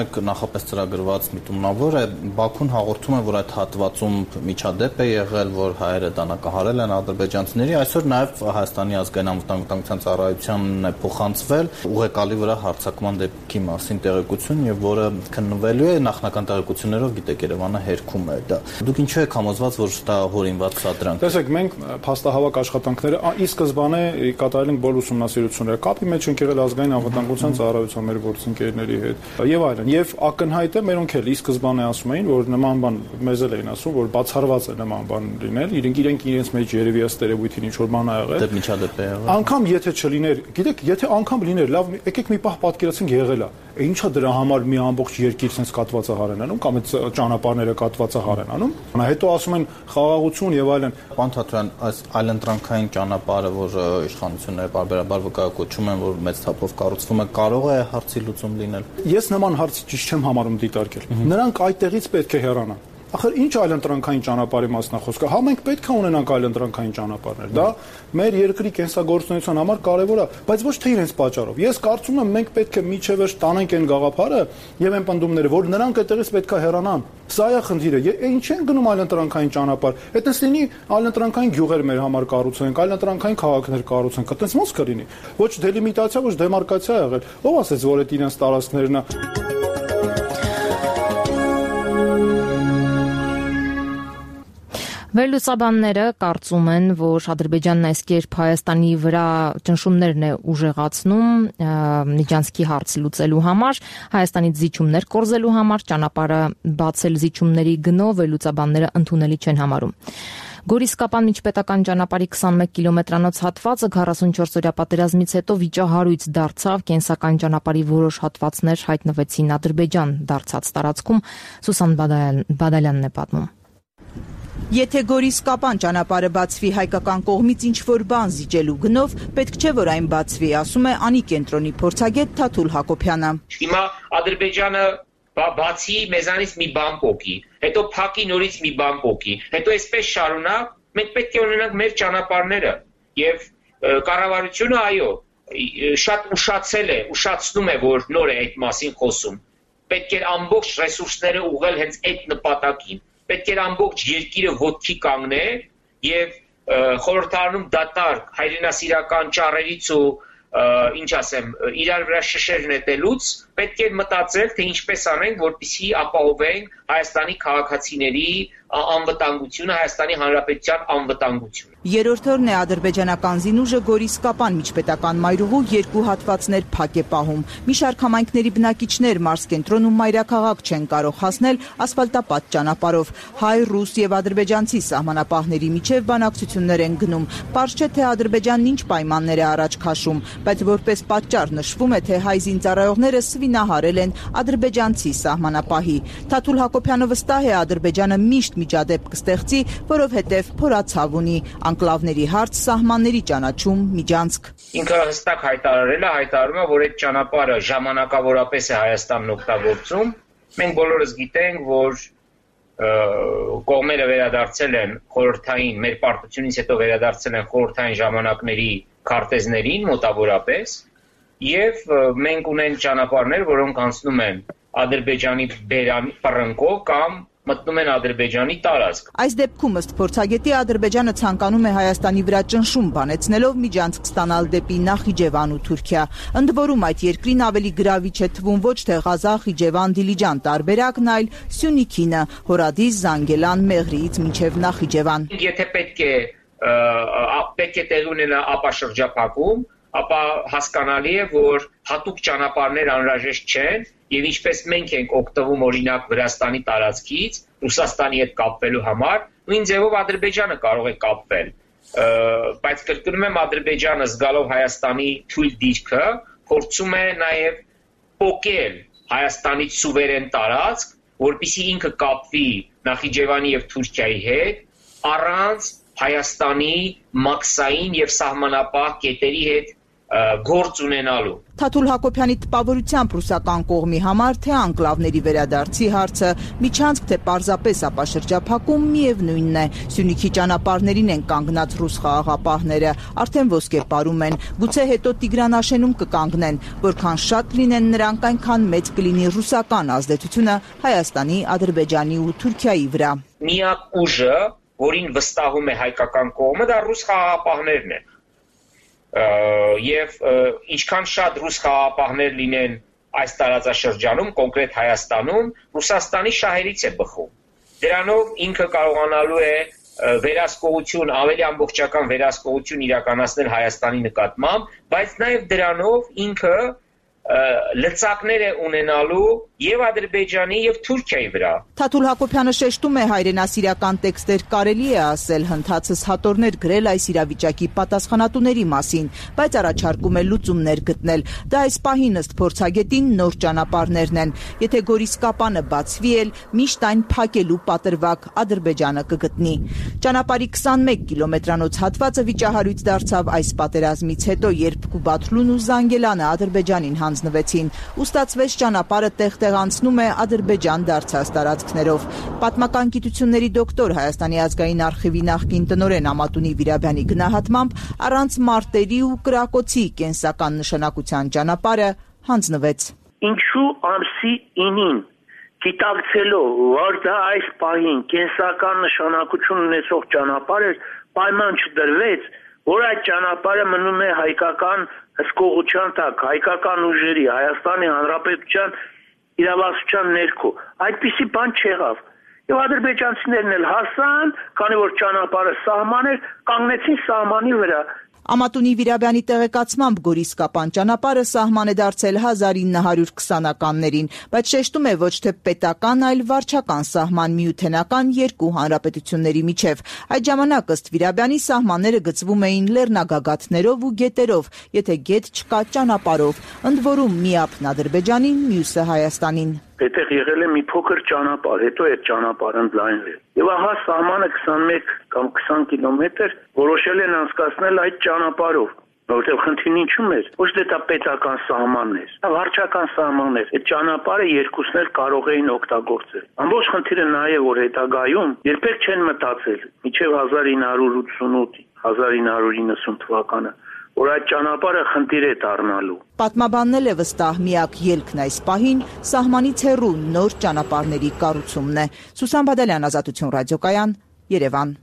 նախապես ծրագրված միտումնավոր է, Բաքուն հաղորդում է, որ այդ հատվածում միջադեպ է եղել, որ հայերը դանակահարել են ադրբեջանցիների, այսօր նաև Հայաստանի ազգային անվտանգության ծառայությանն է փոխանցվել ուղեկալի վրա հարձակման դեպքի մասին տեղեկություն, եւ որը քննվելու է նախնական տեղեկություններով, գիտեք, Երևանը հերքում է դա։ Դուք ինչու եք համոզված, որ դա հորինված սադրանք։ Տեսեք, մենք փաստահավաք աշխատանքները ի սկզբանե կատարել ենք բոլոր ուսումնասիրությունները, կապի մեջ ենք եղել ազգային անվտանգության ծառայության մեր գործընկերների հետ եւ այլն։ Եվ ակնհայտ է, մերոնք էլ ի սկզբանե ասում էին, որ նման բան մեզ էլ էին ասում, որ բացառված է նման բան լինել, իրենք իրենց մեջ երևի ըստ երևույթին ինչ որ բան ա եղել։ Դե միջադեպ է եղել։ Անկամ եթե չլիներ, գիտեք, եթե անգամ լիներ, լավ, եկեք մի պահ պատկերացնենք եղել է։ Ինչա դրա համար մի ամբողջ երկիր sense կատվածահար են անում կամ այդ ճանապարհները կատվածահար են անում։ Հետո ասում են խաղաղություն եւ այլն։ Պարոն Թաթոյան, այս այլընտրանքային ճանապարհը, որ իշխանությունները բարբերաբար վկայակոչում են, որ մեծ թափով կառուցվում է, կարող է հարցի լուծում լինել։ Ես նման հարց ճիշտ չեմ համարում դիտարկել։ Նրանք այդտեղից պետք է հեռանան։ Ախր ինչ այլընտրանքային ճանապարհի մասն է խոսքը։ Հա մենք պետք է ունենանք այլընտրանքային ճանապարհներ։ Դա մեր երկրի կենսագործունեության համար կարևոր է, բայց ոչ թե իրենց պատճառով։ Ես կարծում եմ մենք պետք է միջևերջ տանենք այն գաղափարը եւ այն պնդումները, որ նրանք այդտեղից պետք է հեռանան։ Սա է խնդիրը։ Ինչ են գնում այլընտրանքային ճանապարհ։ Այդտենց լինի այլընտրանքային գյուղեր մեր համար կառուցենք, այլընտրանքային քաղաքներ կառուցենք։ Այդտենց ո՞նց կլինի։ Ոչ դելիմիտացիա, ոչ դեմարկացիա ա եղել։ Ո՞վ ասեց, որ այդ իրենց տարածքներն է։ Վերլուծաբանները կարծում են, որ Ադրբեջանն այս կերպ Հայաստանի վրա ճնշումներն է ուժեղացնում Միջանցքի հարց լուծելու համար, Հայաստանից զիջումներ կորզելու համար, ճանապարհը բացել զիջումների գնով վերլուծաբանները ընդունելի չեն համարում։ Գորիս-Կապան միջպետական ճանապարհի 21 կիլոմետրանոց հատվածը 44-օրյա պատերազմից հետո վիճահարույց դարձավ, կենսական ճանապարհի որոշ հատվածներ հայտնվեցին Ադրբեջան դարձած տարածքում, Սուսան Բադալյանն է պատմում։ Եթե Գորիս-Կապան ճանապարհը բացվի հայկական կողմից ինչ-որ բան զիջելու գնով, պետք չէ, որ այն բացվի, ասում է Անի կենտրոնի փորձագետ Թաթուլ Հակոբյանը։ Հիմա Ադրբեջանը բացի մեզանից մի բան փոկի, հետո փակի նորից մի բան փոկի, հետո այսպես շարունակ, մենք պետք է ունենանք մեր ճանապարհները եւ կառավարությունը այո, շատ ուշացնում է, որ նոր է այդ մասին խոսում։ Պետք է ամբողջ ռեսուրսները ուղղել հենց այդ նպատակին։ Պետք է ամբողջ երկիրը ոտքի կանգնել եւ խորհրդարանում դատարկ հայրենասիրական ճառերից ու ինչ ասեմ, իրար վրա շշեր նետելուց պետք է մտածել, թե ինչպես անենք, որպեսզի ապահովենք Հայաստանի քաղաքացիների անվտանգությունը, Հայաստանի Հանրապետության անվտանգությունը։ Երրորդ օրն է ադրբեջանական զինուժը Գորիս-Կապան միջպետական մայրուղու երկու հատվածներ փակ է պահում։ Մի շարք համայնքների բնակիչներ մարզկենտրոն ու մայրաքաղաք չեն կարող հասնել ասֆալտապատ ճանապարհով։ Հայ, ռուս եւ ադրբեջանցի սահմանապահների միջև բանակցություններ են գնում։ Պարզ չէ, թե Ադրբեջանն ինչ պայմաններ է առաջ քաշում, բայց որպես պատճառ նշվում է, թե հայ զինծառայողները սվինահարել են ադրբեջանցի սահմանապահի։ Թաթուլ Հակոբյանը վստահ է, Ադրբեջանը միշտ միջադեպ կստեղծի, որովհետև փորացավ ունի անկլավների հարց, սահմանների ճանաչում, միջանցք։ Ինքը հստակ հայտարարում է, որ այդ ճանապարհը ժամանակավորապես է Հայաստանն օգտագործում։ Մենք բոլորս գիտենք, որ կողմերը վերադարձել են խորհրդային, մեր պարտությունից հետո վերադարձել են խորհրդային ժամանակների քարտեզներին մոտավորապես, եւ մենք ունենք ճանապարհներ, որոնք անցնում են Ադրբեջանի բեռանկով կամ մտնում են Ադրբեջանի տարածք։ Այս դեպքում ըստ փորձագետի Ադրբեջանը ցանկանում է Հայաստանի վրա ճնշում բանեցնելով միջանցք ստանալ դեպի Նախիջևան ու Թուրքիա։ Ընդ որում այդ երկրին ավելի գրավիչ է թվում ոչ թե Ղազախ, Խիջևան, Դիլիջան տարբերակն, այլ Սյունիքինը, Հորադիս, Զանգելան, Մեղրիից մինչև Նախիջևան։ Եթե պետք է տեղի ունենա ապաշրջափակում, ապա հասկանալի է, որ հատուկ ճանապարհներ անհրաժեշտ չեն եւ ինչպես մենք ենք օգտվում օրինակ Վրաստանի տարածքից Ռուսաստանի հետ կապվելու համար, նույն ձևով Ադրբեջանը կարող է կապվել, բայց կրկնում եմ Ադրբեջանը զգալով Հայաստանի թույլ դիրքը փորձում է նաեւ փոկել Հայաստանից սուվերեն տարածք, որպեսզի ինքը կապվի Նախիջևանի եւ Թուրքիայի հետ առանց Հայաստանի մաքսային եւ սահմանապահ կետերի հետ գործ ունենալու։ Թաթուլ Հակոբյանի տպավորությամբ ռուսական կողմի համար թե անկլավների վերադարձի հարցը միջանցք թե պարզապես ապաշրջափակում միևնույնն է։ Սյունիքի ճանապարհներին են կանգնած ռուս խաղաղապահները, արդեն ոսկեպարում են, գուցե հետո Տիգրանաշենում կկանգնեն, որքան շատ լինեն նրանք, այնքան մեծ կլինի ռուսական ազդեցությունը Հայաստանի, Ադրբեջանի ու Թուրքիայի վրա։ Միակ ուժը, որին վստահում է հայկական կողմը, դա ռուս խաղաղապահներն են։ Եվ ինչքան շատ ռուս խաղաղապահներ լինեն այս տարածաշրջանում, կոնկրետ Հայաստանում, Ռուսաստանի շահերից է բխում։ Դրանով ինքը կարողանալու է վերահսկողություն, ավելի ամբողջական վերահսկողություն իրականացնել Հայաստանի նկատմամբ, բայց նաև դրանով ինքը լծակներ է ունենալու եւ Ադրբեջանի եւ Թուրքիայի վրա։ Թաթուլ Հակոբյանը շեշտում է հայրենասիրական տեքստեր կարելի է ասել, հնդածս հատորներ գրել այս իրավիճակի պատասխանատուների մասին, բայց առաջարկում է լուծումներ գտնել։ Դա այս պահին ըստ փորձագետին նոր ճանապարհներն են։ Եթե Գորիս-Կապանը բացվի էլ, միշտ այն փակելու պատրվակ Ադրբեջանը կգտնի։ Ճանապարհի 21 կիլոմետրանոց հատվածը վիճահարույց դարձավ այս պատերազմից հետո, երբ Կուբաթլուն ու Զանգելանը Ադրբեջանին հանձնվեցին, ու ստացվեց ճանապարհը տեղանցնում է Ադրբեջան դարձած տարածքներով։ Պատմական գիտությունների դոկտոր Հայաստանի ազգային արխիվի նախկին տնօրեն Ամատունի Վիրաբյանի գնահատմամբ առանց մարտերի ու կրակոցի կենսական նշանակության ճանապարհը հանձնվեց։ Ինչու ամսի 9-ին գիտակցելով, որ դա այս պահին կենսական նշանակություն ունեցող ճանապարհ էր, պայման չդրվեց, որ այդ ճանապարհը մնում է հայկական հսկողության տակ, հայկական ուժերի, Հայաստանի Հանրապետության իրավասության ներքո։ Այդպիսի բան չեղավ։ Եվ ադրբեջանցիներն էլ հասան, քանի որ ճանապարհը սահման էր, կանգնեցին սահմանի վրա։ Ամատունի Վիրաբյանի տեղեկացմամբ Գորիս-Կապան ճանապարհը սահման է դարձել 1920-ականներին, բայց շեշտում է ոչ թե պետական, այլ վարչական սահման միութենական երկու հանրապետությունների միջև։ Այդ ժամանակ ըստ Վիրաբյանի սահմանները գծվում էին լեռնագագաթներով ու գետերով, եթե գետ չկա ճանապարհով, ընդ որում միապն Ադրբեջանին, մյուսը Հայաստանին։ Այդտեղ եղել է մի փոքր ճանապարհ, հետո այդ ճանապարհը ընդլայնվել։ Եվ ահա սահմանը 21 կամ 20 կիլոմետր որոշել են անցկացնել այդ ճանապարհով, որովհետև խնդիրն ինչու՞մ էր։ Ոչ թե դա պետական սահմանն էր, դա վարչական սահմանն էր։ Այդ ճանապարհը երկուսն էլ կարող էին օգտագործել։ Ամբողջ խնդիրը նա է, որ հետագայում երբեք չեն մտածել, մինչև 1988, 1990 թվականը, որ այդ ճանապարհը խնդիր է դառնալու։ Պատմաբանն է վստահ, միակ ելքն այս պահին սահմանից հեռու նոր ճանապարհների կառուցումն է։ Սուսան Բադալյան, Ազատություն ռադիոկայան, Երևան։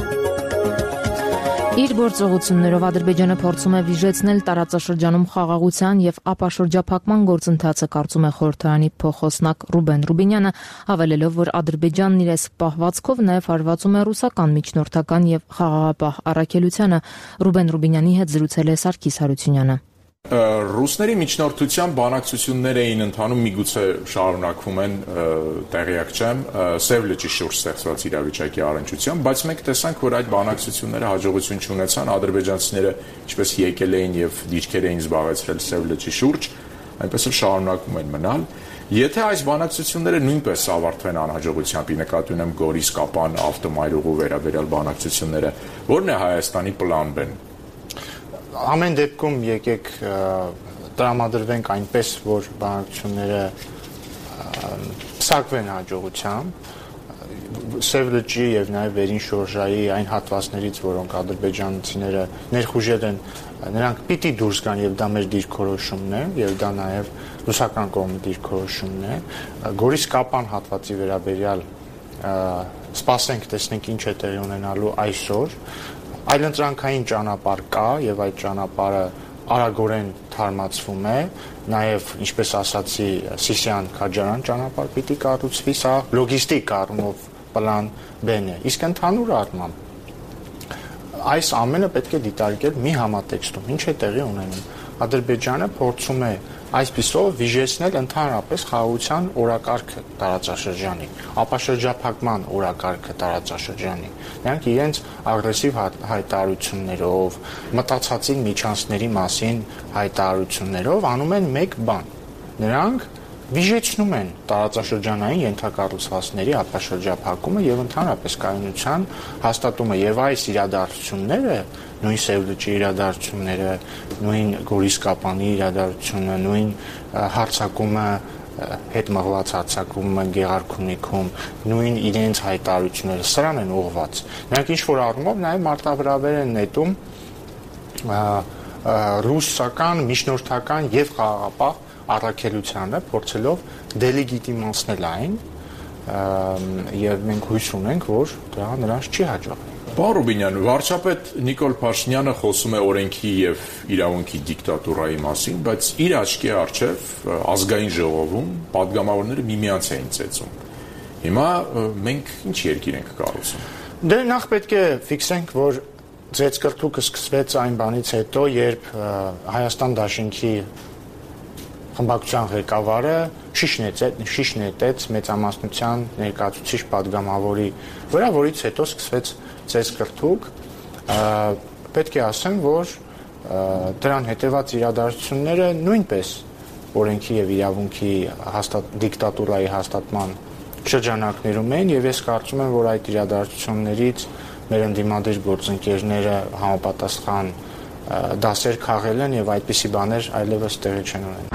Իր գործողություններով Ադրբեջանը փորձում է վիժեցնել տարածաշրջանում խաղաղության եւ ապաշրջափակման գործընթացը, կարծում է խորհրդարանի փոխոսնակ Ռուբեն Ռուբինյանը, հավելելով, որ Ադրբեջանն իր պահվածքով նաեւ հարվածում է ռուսական միջնորդական եւ խաղաղապահ առաքելությանը։ Ռուբեն Ռուբինյանի հետ զրուցել է Սարգիս Հարությունյանը։ Ռուսների միջնորդության բանակցություններ էին ընթանում, միգուցե շարունակվում են, տեղյակ չեմ, Սև լճի շուրջ ստեղծված իրավիճակի առնչությամբ, բայց մենք տեսանք, որ այդ բանակցությունները հաջողություն չունեցան, ադրբեջանցիները ինչպես եկել էին եւ դիրքեր էին զբաղեցրել Սև լճի շուրջ, այնպես էլ շարունակում են մնալ։ Եթե այս բանակցությունները նույնպես ավարտվեն անհաջողությամբ, նկատի ունեմ Գորիս-Կապան ավտոմայրուղու վերաբերյալ բանակցությունները, ո՞րն է Հայաստանի պլան B-ն։ Ամեն դեպքում եկեք տրամադրվենք այնպես, որ բանակցությունները փսակվեն հաջողությամբ, Սև լճի եւ նաեւ Վերին շորժայի այն հատվածներից, որոնք ադրբեջանցիները ներխուժել են, նրանք պիտի դուրս գան եւ դա մեր դիրքորոշումն է եւ դա նաեւ ռուսական կողմի դիրքորոշումն է։ Գորիս-Կապան հատվածի վերաբերյալ սպասենք, տեսնենք ինչ է տեղի ունենալու այսօր։ Այլընտրանքային ճանապարհ կա եւ այդ ճանապարհը արագորեն թարմացվում է, նաեւ ինչպես ասացի, Սիսիան-Քաջարան ճանապարհ պիտի կառուցվի, սա լոգիստիկ առումով պլան B-ն է։ Իսկ ընդհանուր առմամբ այս ամենը պետք է դիտարկել մի համատեքստում, ինչ է տեղի ունենում։ Ադրբեջանը փորձում է այսպիսով վիժեցնել ընդհանրապես խաղաղության օրակարգը տարածաշրջանի, ապաշրջափակման օրակարգը տարածաշրջանի։ Նրանք իրենց ագրեսիվ հայտարարություններով, մտածածին միջանցքների մասին հայտարարություններով անում են մեկ բան։ Նրանք վիժեցնում են տարածաշրջանային ենթակառուցվածքների ապաշրջափակումը եւ ընդհանրապես կայունության հաստատումը եւ այս իրադարձությունները նույն Սևլուճի իրադարձությունները, նույն Գորիսկապանի իրադարձությունը, նույն հարձակումը հետ մղված հարձակումը Գեղարքունիքում, նույն իրենց հայտարարությունները սրան են ուղղված։ Նրանք ինչ-որ առումով նաև մարտավրաբեր են նետում ռուսական, միջնորդական եւ խաղաղապահ առաքելությանը, փորձելով դելեգիտիմացնել այն, եւ մենք հույս ունենք, որ դա նրանց չի հաջողվի։ Պարոն Ռուբինյան, վարչապետ Նիկոլ Փաշինյանը խոսում է օրենքի եւ իրավունքի դիկտատուրայի մասին, բայց իր աչքի առջեւ ազգային ժողովում падգամավորները միմյանց էին ծեծում։ Հիմա մենք ինչ երկիր ենք կառուցում։ Դե նախ պետք է ֆիքսենք, որ ծեծկրտուկը սկսվեց այն բանից հետո, երբ Հայաստան Դաշինքի խմբակցության ղեկավարը շիշ նետեց մեծամասնության ներկայացուցիչ падգամավորի վրա, որից հետո սկսվեց ծեծկրտուկ։ Պետք է ասեմ, որ դրան հետևած իրադարձությունները նույնպես օրենքի եւ իրավունքի դիկտատուրայի հաստատման շրջանակներում են, եւ ես կարծում եմ, որ այդ իրադարձություններից մեր ընդդիմադիր գործընկերները համապատասխան դասեր քաղել են եւ այդպիսի բաներ այլևս տեղի չեն ունենում։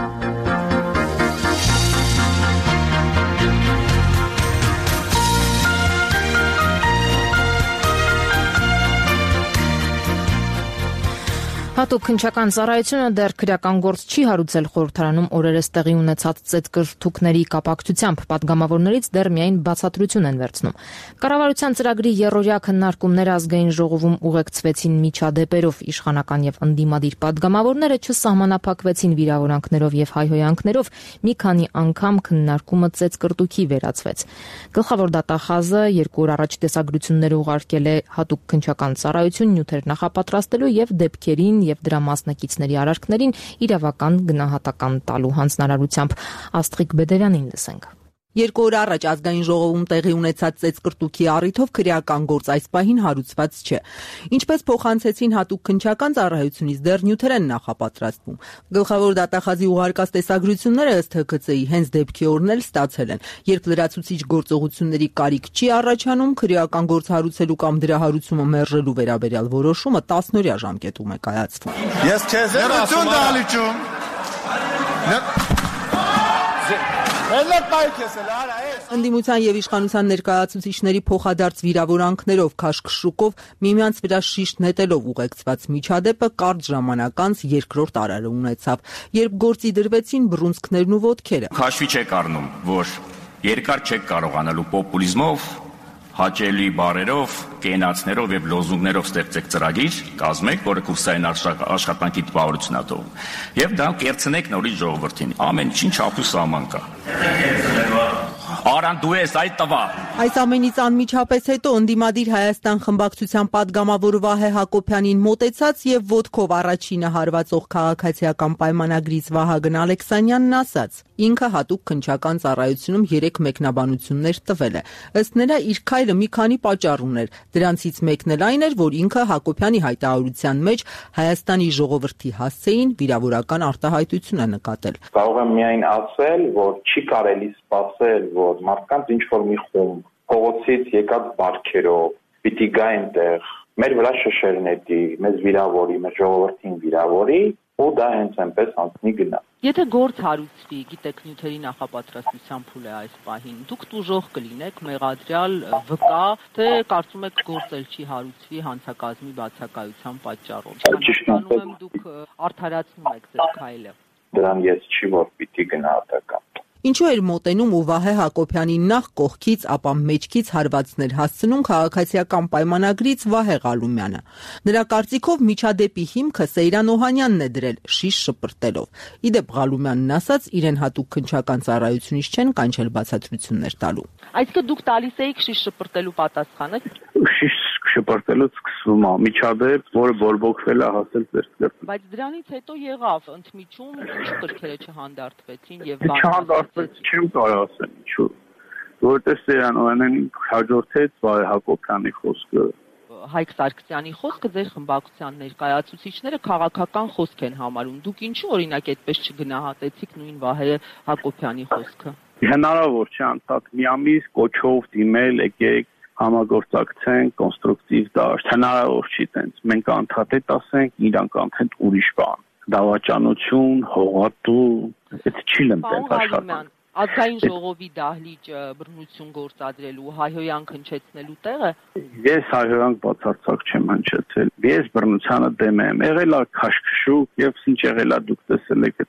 Հատուկ քննչական ծառայությունը դեռ քրեական գործ չի հարուցել խորհրդարանում օրերս տեղի ունեցած ծեծկրտուկների կապակցությամբ, падգամավորներից դեռ միայն բացատրություն են վերցնում։ Կառավարության ծրագրի երրորդյա քննարկումները ազգային ժողովում ուղեկցվեցին միջադեպերով, իշխանական եւ ընդդիմադիր падգամավորները չսահմանափակվեցին վիրավորանքներով եւ հայհոյանքներով, մի քանի անգամ քննարկումը ծեծկրտուկի վերածվեց։ Գլխավոր դատախազը 2 օր առաջ տեսագրություններ ուղարկել է հատուկ քննչական ծառայություն նյութեր նախապատրաստելու եւ դեպքերին եւ դրա մասնակիցների արարքներին իրավական գնահատական տալու հանձնարարությամբ։ Աստղիկ Բեդերյանին լսենք։ 2 օր առաջ ազգային ժողովում տեղի ունեցած ծեծկրտուկի առիթով քրեական գործ այս պահին հարուցված չէ։ Ինչպես փոխանցեցին հատուկ քննչական ծառայությունից, դեռ նյութեր են նախապատրաստվում։ Գլխավոր դատախազի ուղարկած տեսագրությունները ըստ ՀԿՑ-ի հենց դեպքի օրն էլ ստացել են։ Երբ լրացուցիչ գործողությունների կարիք չի առաջանում, քրեական գործ հարուցելու կամ դրա հարուցումը մերժելու վերաբերյալ որոշումը 10-օրյա ժամկետում է կայացվում։ Ես քեզ եմ ասում, Ընդդիմության եւ իշխանության ներկայացուցիչների փոխադարձ վիրավորանքներով, քաշքշուկով, միմյանց վրա շիշ նետելով ուղեկցված միջադեպը կարճ ժամանակ անց երկրորդ արարը ունեցավ, երբ գործի դրվեցին բռունցքներն ու ոտքերը։ Քաշվի չեք առնում, որ երկար չեք կարողանալու պոպուլիզմով, հաճելի բարերով, կենացներով եւ լոզունգներով ստեղծեք ծրագիր, կազմեք, որը կուրսային աշխատանքի տպավորություն է տողում։ Եվ դա կերցնեք նորից ժողովրդին։ Ամեն ինչ չափու սահման կա։ Արան դու ես այդ տվա։ Այս ամենից անմիջապես հետո ընդդիմադիր Հայաստան խմբակցության падգամավոր Վահե Հակոբյանին մոտեցած եւ ոտքով առաջինը հարվածող քաղաքացիական պայմանագրից Վահագն Ալեքսանյանն ասաց. ինքը հատուկ քննչական ծառայությունում 3 մեկնաբանություններ տվել է։ Ըստ նրա իր քայլը մի քանի պատճառ ուներ։ Դրանցից մեկն էլ այն էր, որ ինքը Հակոբյանի հայտարարության մեջ Հայաստանի ժողովրդի հասցեին վիրավորական արտահայտություն է նկատել։ Կարող եմ միայն ասել, որ չի կարելի սպասել, որ մարդկանց ինչ-որ մի խումբ փողոցից եկած բարքերով պիտի գա այնտեղ, մեր վրա շշեր նետի, մեզ վիրավորի, մեր ժողովրդին վիրավորի, ու դա հենց այնպես անցնի գնա։ Եթե գործ հարուցվի, գիտեք, նյութերի նախապատրաստության փուլ է այս պահին, դուք տուժող կլինեք, մեղադրյալ վկա, թե կարծում եք գործ էլ չի հարուցվի հանցակազմի բացակայության պատճառով։ Ճիշտ է, դուք արդարացնում եք ձեր քայլը։ Դրան ես չի որ պիտի գնահատական։ Ինչու էր մոտենում ու Վահե Հակոբյանին նախ կողքից, ապա մեջքից հարվածներ հասցնում քաղաքացիական պայմանագրից Վահե Ղալումյանը։ Նրա կարծիքով միջադեպի հիմքը Սեյրան Օհանյանն է դրել շիշ շպրտելով։ Իդեպ Ղալումյանն ասաց, իրեն հատուկ քննչական ծառայությունից չեն կանչել բացատրություններ տալու։ Այսինքն դուք տալիս եք շիշ շպրտելու պատասխանը։ Շիշ շպրտելուց սկսվում է միջադեպ, որը բորբոքվել է հասել ծերծկրտուկ։ Բայց դրանից հետո եղավ ընդմիջում, ինչ կրքերը չհանդարտվեցին եւ չեմ կարող ասել ինչու, որտեղ Սեյրան Օհանյանին հաջորդեց Վահե Հակոբյանի խոսքը։ Հայկ Սարգսյանի խոսքը ձեր խմբակցության ներկայացուցիչները քաղաքական խոսք են համարում։ Դուք ինչու օրինակ այդպես չգնահատեցիք նույն Վահե Հակոբյանի խոսքը։ Հնարավոր չէ անցած մի ամիս կոչով դիմել, եկեք համագործակցենք, կոնստրուկտիվ դաշտ, հնարավոր չի տենց։ Մենք անդադար ասենք, իրանք անդադար ուրիշ բան։ Դավաճանություն, հողատու, դա չի լմտել աշխատանք։ Ազգային ժողովի դահլիճը բռնություն գործադրելու, հայհոյանք հնչեցնելու տեղը։ Ես հայհոյանք բացարձակ չեմ հնչեցել։ Ես բռնությանը դեմ եմ։ Եղել է քաշքշուկ եւ ինչ եղել է դուք տեսել եք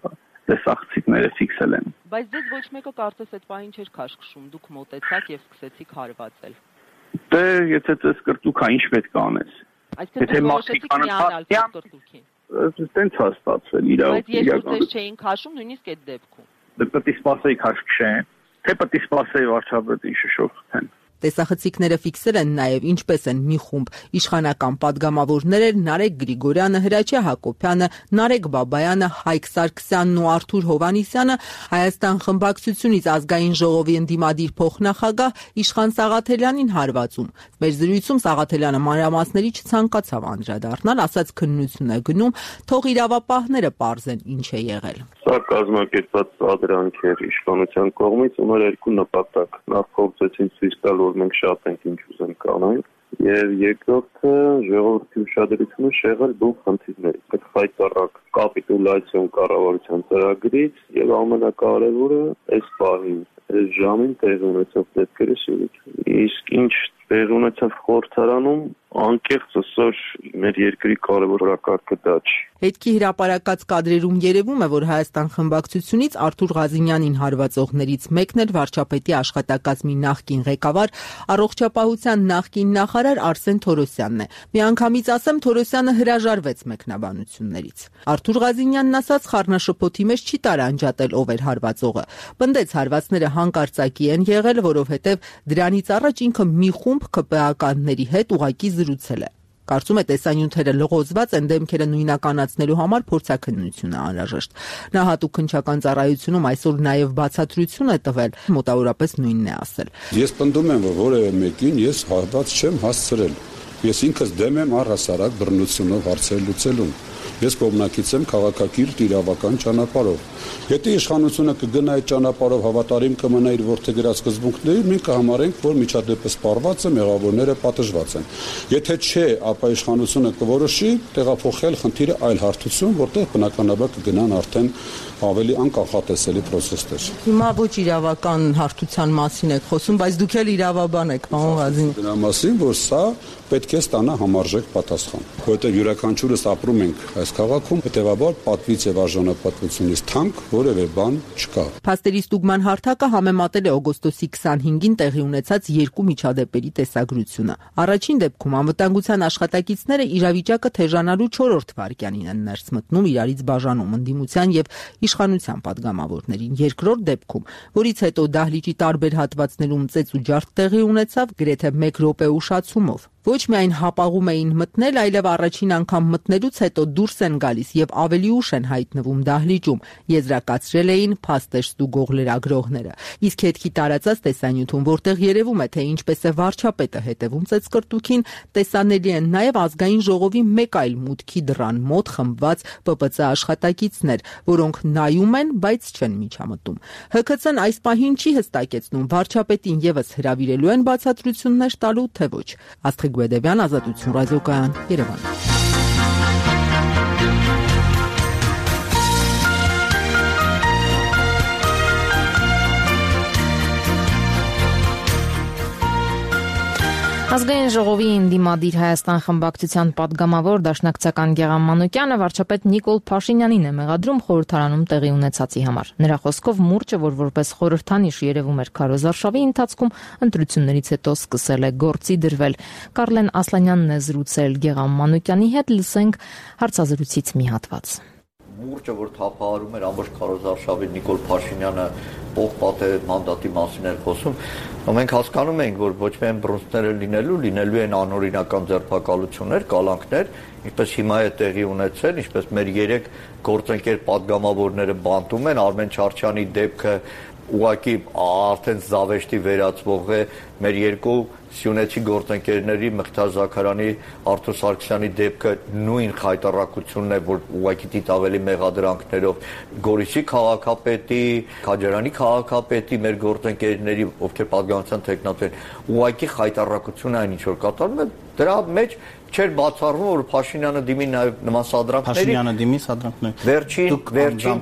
տեսախցիկները ֆիքսել են։ Բայց դες ոչ մեկը կարծես այդ պահին չէր քաշքշում, դուք մոտեցաք եւ սկսեցիք հարվածել։ Դե եթե դες կրտուկ է, ինչ պետք է անես։ Այսինքն որոշեցիք միանալ կրտուկին։ Տենց է ստացվել իրավունք։ Բայց ես որ դες չէին քաշում, նույնիսկ այդ դեպքում։ Դե պետք է սպասեի քաշքշեն, թե պետք է սպասեի վարչապետին շշոխեն։ Տեսախցիկները ֆիքսել են նաև ինչպես են մի խումբ իշխանական падգամավորներ Նարեկ Գրիգորյանը, Հրաչյա Հակոբյանը, Նարեկ Բաբայանը, Հայկ Սարգսյանն ու Արթուր Հովհաննիսյանը, Հայաստան խմբակցությունից ազգային ժողովի ընդդիմադիր փոխնախագահ Իշխան Սաղաթելյանին հարվածում։ Մեր զրույցում Սաղաթելյանը մանրամասների չցանկացավ անդրադառնալ, ասաց քննություն է գնում, թող իրավապահները պարզեն ինչ է եղել։ Սա կազմակերպված սադրանք էր իշխանության կողմից, ուներ երկու նպատակ։ Նախ փորձեցին ցույց տալ, որ մենք շատ ենք ինչ ուզենք կանենք, եւ երկրորդը ժողովրդի ուշադրությունը շեղել բուն խնդիրներից։ Այդ հայտարարակ կապիտուլյացիոն կառավարության ծրագրից եւ ամենակարևորը այս պահին, այս ժամին տեղի ունեցող դեպքերի շուրջ։ Իսկ ինչ տեղի ունեցավ խորհրդարանում, անկեղծ ասած մեր երկրի կարևոր օրակարգը դա չի։ Հետքի հրապարակած կադրերում երևում է, որ Հայաստան խմբակցությունից Արթուր Ղազինյանին հարվածողներից մեկն էր վարչապետի աշխատակազմի նախկին ղեկավար, առողջապահության նախկին նախարար Արսեն Թորոսյանն է։ Միանգամից ասեմ, Թորոսյանը հրաժարվեց մեկնաբանություններից։ Արթուր Ղազինյանն ասաց, խառնաշփոթի մեջ չի տարանջատել ով էր հարվածողը։ Պնդեց հարվածները հանկարծակի են եղել, որովհետև դրանից առաջ ինքը մի խումբ ԿՊԱ-ականների հետ ուղակի զրուցել է։ Կարծում է տեսանյութերը լղոզված են, դեմքերը նույնականացնելու համար փորձաքննություն է անհրաժեշտ։ Նա հատուկ քննչական ծառայությունում այսօր նաև բացատրություն է տվել, մոտավորապես նույնն է ասել։ Ես պնդում եմ, որ որևէ մեկին ես հարված չեմ հասցրել։ Ես ինքս դեմ եմ առհասարակ բռնությունով հարցեր լուծելուն։ Ես կողմնակից եմ քաղաքակիրթ իրավական ճանապարհով։ Եթե իշխանությունը կգնա այդ ճանապարհով հավատարիմ կմնա իր որդեգրած սկզբունքներին, մենք կհամարենք, որ միջադեպը սպառված է, մեղավորները պատժված են։ Եթե չէ, ապա իշխանությունը կորոշի տեղափոխել խնդիրը այլ հարթություն, որտեղ բնականաբար կգնան արդեն ավելի անկանխատեսելի process-ներ։ Հիմա ոչ իրավական հարթության մասին եք խոսում, բայց դուք էլ իրավաբան եք, պարոն Ղազին։ Դրա մասին, որ սա պետք է ստանա համարժեք պատասխան, որովհետև յուրաքանչյուրս ապրում ենք այս քաղաքում, հետևաբար պատվից եւ արժանապատվությունից թանկ որևէ բան չկա։ Փաստերի ստուգման հարթակը համեմատել է օգոստոսի 25-ին տեղի ունեցած երկու միջադեպերի տեսագրությունը։ Առաջին դեպքում անվտանգության աշխատակիցները իրավիճակը թեժանալու 4-րդ վայրկյանին են ներս մտնում իրարից բաժանում ընդդիմության եւ իշխանության падգամավորներին։ Երկրորդ դեպքում, որից հետո դահլիճի տարբեր հատվածներում ծեծ ու ջարդ տեղի ունեցավ, գրեթե 1 րոպե ուշացումով։ Ոչ միայն հապաղում էին մտնել, այլև առաջին անգամ մտնելուց հետո դուրս են գալիս եւ ավելի ուշ են հայտնվում դահլիճում, եզրակացրել էին փաստեր ստուգող լրագրողները։ Իսկ հետքի տարածած տեսանյութում, որտեղ երևում է, թե ինչպես է վարչապետը հետևում ծեծկրտուքին, տեսանելի են նաեւ ազգային ժողովի մեկ այլ մուտքի դռան մոտ խմբված ՊՊՑ աշխատակիցներ, որոնք նայում են, բայց չեն միջամտում։ ՀՔՑ-ն այս պահին չի հստակեցնում վարչապետին եւս հրավիրելու են բացատրություններ տալու, թե ոչ։ Գուեդեվյան, Ազատություն, ռադիոկայան, Երևան։ Ազգային ժողովի ընդդիմադիր Հայաստան խմբակցության падգամավոր դաշնակցական Գեղամ Մանուկյանը վարչապետ Նիկոլ Փաշինյանին է մեղադրում խորհրդարանում տեղի ունեցածի համար։ Նրա խոսքով մուրճը, որ որպես խորհրդանիշ երևում էր քարոզարշավի ընթացքում, ընտրություններից հետո սկսել է գործի դրվել։ Կարլեն Ասլանյանն է զրուցել Գեղամ Մանուկյանի հետ, լսենք հարցազրույցից մի հատված։ Մուրճը, որ թափահարում էր ամբողջ քարոզարշավի Նիկոլ Փաշինյանը ողբատե մանդատի մասին էր խոսում, մենք հասկանում ենք, որ ոչ միայն բռունցքները լինելու են անօրինական ձերբակալություններ, կալանքներ, ինչպես հիմա է տեղի ունեցել, ինչպես մեր 3 գործընկեր падգամավորները բանտում են, Արմեն Չարչյանի դեպքը ուղղակի արդեն զավեշտի վերածվող է, մեր 2 Սյունեցի գործընկերների Մղթար Զաքարյանի, Արթուր Սարգսյանի դեպքը նույն խայտառակությունն է, որ ուղղակի դիտավելի մեղադրանքներով Գորիսի քաղաքապետի, Քաջարյանի քաղաքապետի մեր գործընկերների, ովքեր պատգամության տեխնատներ, ուղղակի խայտառակություն այն ինչ որ կատարում է, դրա մեջ չէր բացառվում, որ Փաշինյանը դիմի նաև նման սադրանքների։ Փաշինյանը դիմի սադրանքներ։ Վերջին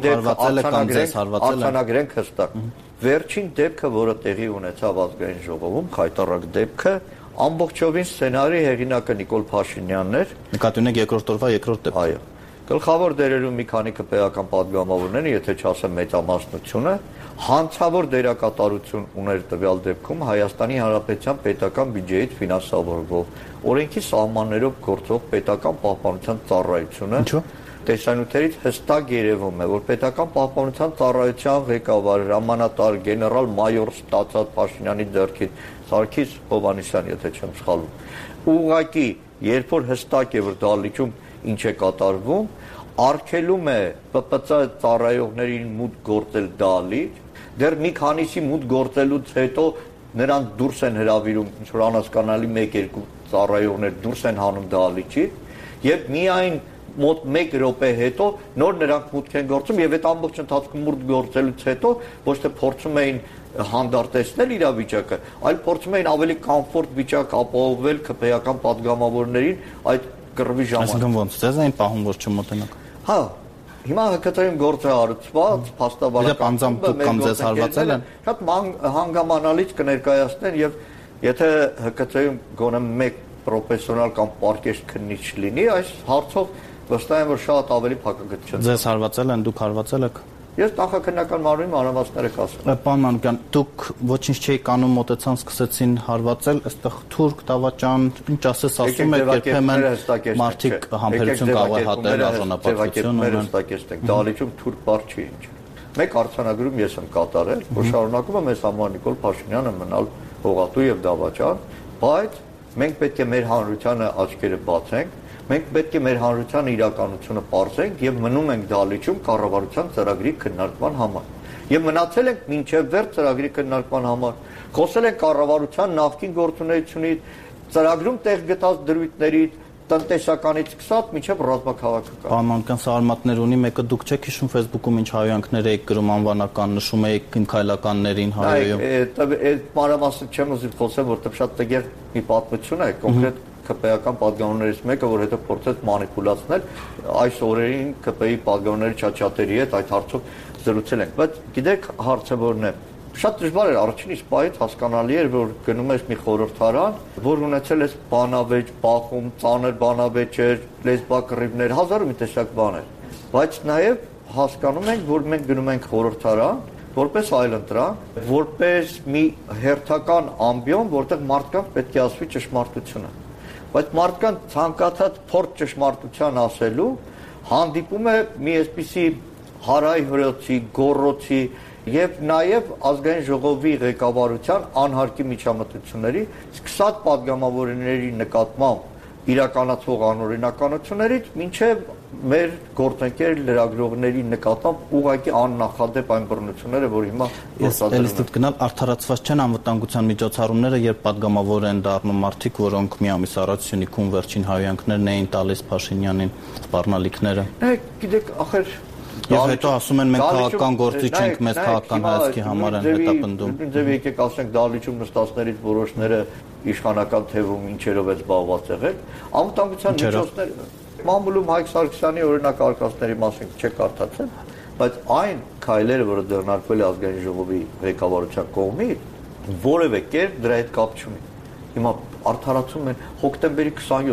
դեպքը արձանագրենք հստակ։ Վերջին դեպքը, որը տեղի ունեցավ ազգային ժողովում, խայտառակ դեպքը, ամբողջովին սցենարի հեղինակը Նիկոլ Փաշինյանն էր։ Նկատի ունեք երկրորդ օրվա երկրորդ դեպքը։ Այո։ Գլխավոր դերերում մի քանի քպեական պատգամավորներ, եթե չասեմ մեծամասնությունը, հանցավոր դերակատարություն ուներ տվյալ դեպքում Հայաստանի Հանրապետության պետական բյուջեից ֆինանսավորվող օրենքի սահմաններով գործող պետական պահպանության ծառայությունը։ Ինչու՞։ Տեսանյութերից հստակ երևում է, որ պետական պահպանության ծառայության ղեկավար հրամանատար գեներալ մայոր ստացած Փաշինյանի ձեռքից Սարգիս Հովհաննիսյան, եթե չեմ սխալվում, ուղղակի երբ որ հստակ է, որ դահլիճում ինչ է կատարվում, արգելում է ՊՊՑ ծառայողներին մուտք գործել դահլիճ, դեռ մի քանիսի մուտք գործելուց հետո նրանց դուրս են հրավիրում, ինչ որ անհասկանալի 1-2 ծառայողներ դուրս են հանում դահլիճից, եւ միայն մոտ 1 րոպե հետո նոր նրանք մուտք են գործում եւ այդ ամբողջ ընթացքում մուտք գործելուց հետո ոչ թե փորձում էին հանդարտեցնել իրավիճակը, այլ փորձում էին ավելի կոմֆորտ վիճակ ապահովել քպեական падգամավորներին այդ կռվի ժամանակ։ Այսինքն ոնց ձեզ այն պահում որ չմոտենաք։ Հա, հիմա ՀԿՏ-ում գործը հարուցված, փաստաբանական դուք կամ ձեզ հարվածել են։ Շատ հանգամանալից կներկայացնեն եւ եթե ՀԿՏ-ում գոնե մեկ պրոֆեսիոնալ կամ պարկեշտ քննիչ լինի, այս հարցով վստահ եմ որ շատ ավելի փակագտ չեն։ Ձեզ հարվածել են, դուք հարվածել եք։ Ես նախաքննական մարմնի մանրամասները կասեմ։ Պարոն Մանուկյան, դուք ոչինչ չէի կանում, մոտեցան, սկսեցին հարվածել, այստեղ թուրք, դավաճան, ինչ ասես ասում եք, երբեմն մարդիկ համբերություն կարող է հատել արժանապատվությունը։ Հստակեցնենք, դահլիճում թուրք բառ չի ինչ։ Մեկ արձանագրում ես եմ կատարել, որ շարունակում եմ ես համար Նիկոլ Փաշինյանը մնալ հողատու եւ դավաճան, բայց մենք պետք է մեր հանրությանը աչքերը բացենք, մենք պետք է մեր հանրության իրականությունը պարզենք եւ մնում ենք դահլիճում կառավարության ծրագրի քննարկման համար։ Եվ մնացել ենք մինչև վերջ ծրագրի քննարկման համար։ Խոսել ենք կառավարության նախկին գործունեությունից, ծրագրում տեղ գտած դրույթներից, տնտեսականից սկսած մինչև ռազմաքաղաքական։ Պարոն Մանուկյան, սա արմատներ ունի, մեկը դուք չեք հիշում Facebook-ում ինչ հայոյանքներ եք գրում անվանական, նշում եք քայլականներին հայոյում։ Այդ մանրամասն չեմ ուզի խոսել, որտեղ շատ տգեղ մի պատմություն է, կոնկրետ ԿՊ-ական падգամավորներից մեկը, որ հետո փորձեց մանիպուլացնել, այս օրերին ԿՊ-ի падգամավորների չաչատերի հետ այդ հարցով զրուցել ենք, բայց գիտեք հարցը որն է։ Շատ դժվար էր առաջին իսկ պահից հասկանալի էր, որ գնում ես մի խորհրդարան, որ ունեցել ես բանավեճ, բախում, ծանր բանավեճեր, լեսբակռիվներ, հազար ու մի տեսակ բաներ։ Բայց նաև հասկանում ենք, որ մենք գնում ենք խորհրդարան, որպես այլընտրանք, որպես մի հերթական ամբիոն, որտեղ մարդկանց պետք է ասվի ճշմարտությունը։ Բայց մարդկանց ցանկացած փորձ ճշմարտության ասելու հանդիպում է մի այսպիսի հարայհրոցի, գոռոցի եւ նաեւ ազգային ժողովի ղեկավարության անհարկի միջամտությունների, սկսած падգամավորների նկատմամբ իրականացվող անօրինականություններից մինչև մեր գործընկեր լրագրողների նկատմամբ ուղղակի աննախադեպ այն բռնությունները, որ հիմա ելից դուք գնալ արդարացված չեն անվտանգության միջոցառումները, երբ падգամավոր են դառնում մարդիկ, որոնք մի ամիս առաջ Սյունիքում վերջին հայոյանքներն էին տալիս Փաշինյանին սպառնալիքները։ Գիտեք, ախր Եվ հետո ասում են մենք քաղաքական գործիչ ենք, մեզ քաղաքական հայացքի համար են հետապնդում։ Ձեւ եկեք ասենք դահլիճում նստածներից որոշները իշխանական թևում ինչերով է զբաղված եղել, անվտանգության միջոցներ մամուլում Հայկ Սարգսյանի օրինակ արկածների մասին չեք արդացել, բայց այն քայլերը, որը ձեռնարկվել է ազգային ժողովի ղեկավարության կողմից, որևէ կերպ դրա հետ կապ չունի։ Հիմա արդարացում են հոկտեմբերի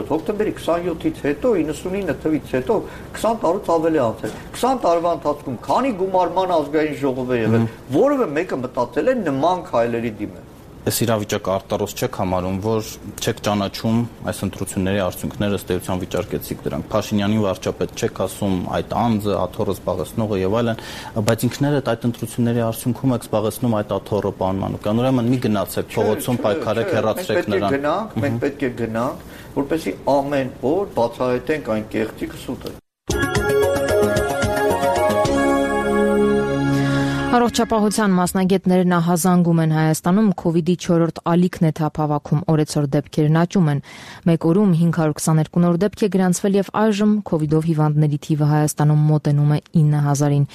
27-ից հետո 99 թվից հետո 20 տարուց ավելի անցել։ 20 տարվա ընթացքում քանի գումարման ազգային ժողով է եղել, որևէ մեկը մտածել է նման քայլերի դիմել։ Այս իրավիճակը արտարոց չեք համարում, որ չեք ճանաչում այս ընտրությունների արդյունքները, ըստ էության վիճարկեցիք դրանք։ Փաշինյանին վարչապետ չեք ասում, այդ անձը, աթոռը զբաղեցնողը եւ այլն, բայց ինքներդ այդ ընտրությունների արդյունքում եք զբաղեցնում այդ աթոռը, պարոն Մանուկյան։ Ուրեմն մի գնացեք փողոցում, պայքարեք, հեռացրեք նրան։ Մենք պետք է գնանք, որպեսզի ամեն օր բացահայտենք այն կեղծիքը սուտը։ Առողջապահության մասնագետներն ահազանգում են Հայաստանում COVID-ի 4-րդ ալիքն է թափավաքում, օրեցօր դեպքերն աճում են։ Մեկ օրում 522 նոր դեպք է գրանցվել եւ այժմ COVID-ով հիվանդների թիվը Հայաստանում մոտենում է 9000-ին։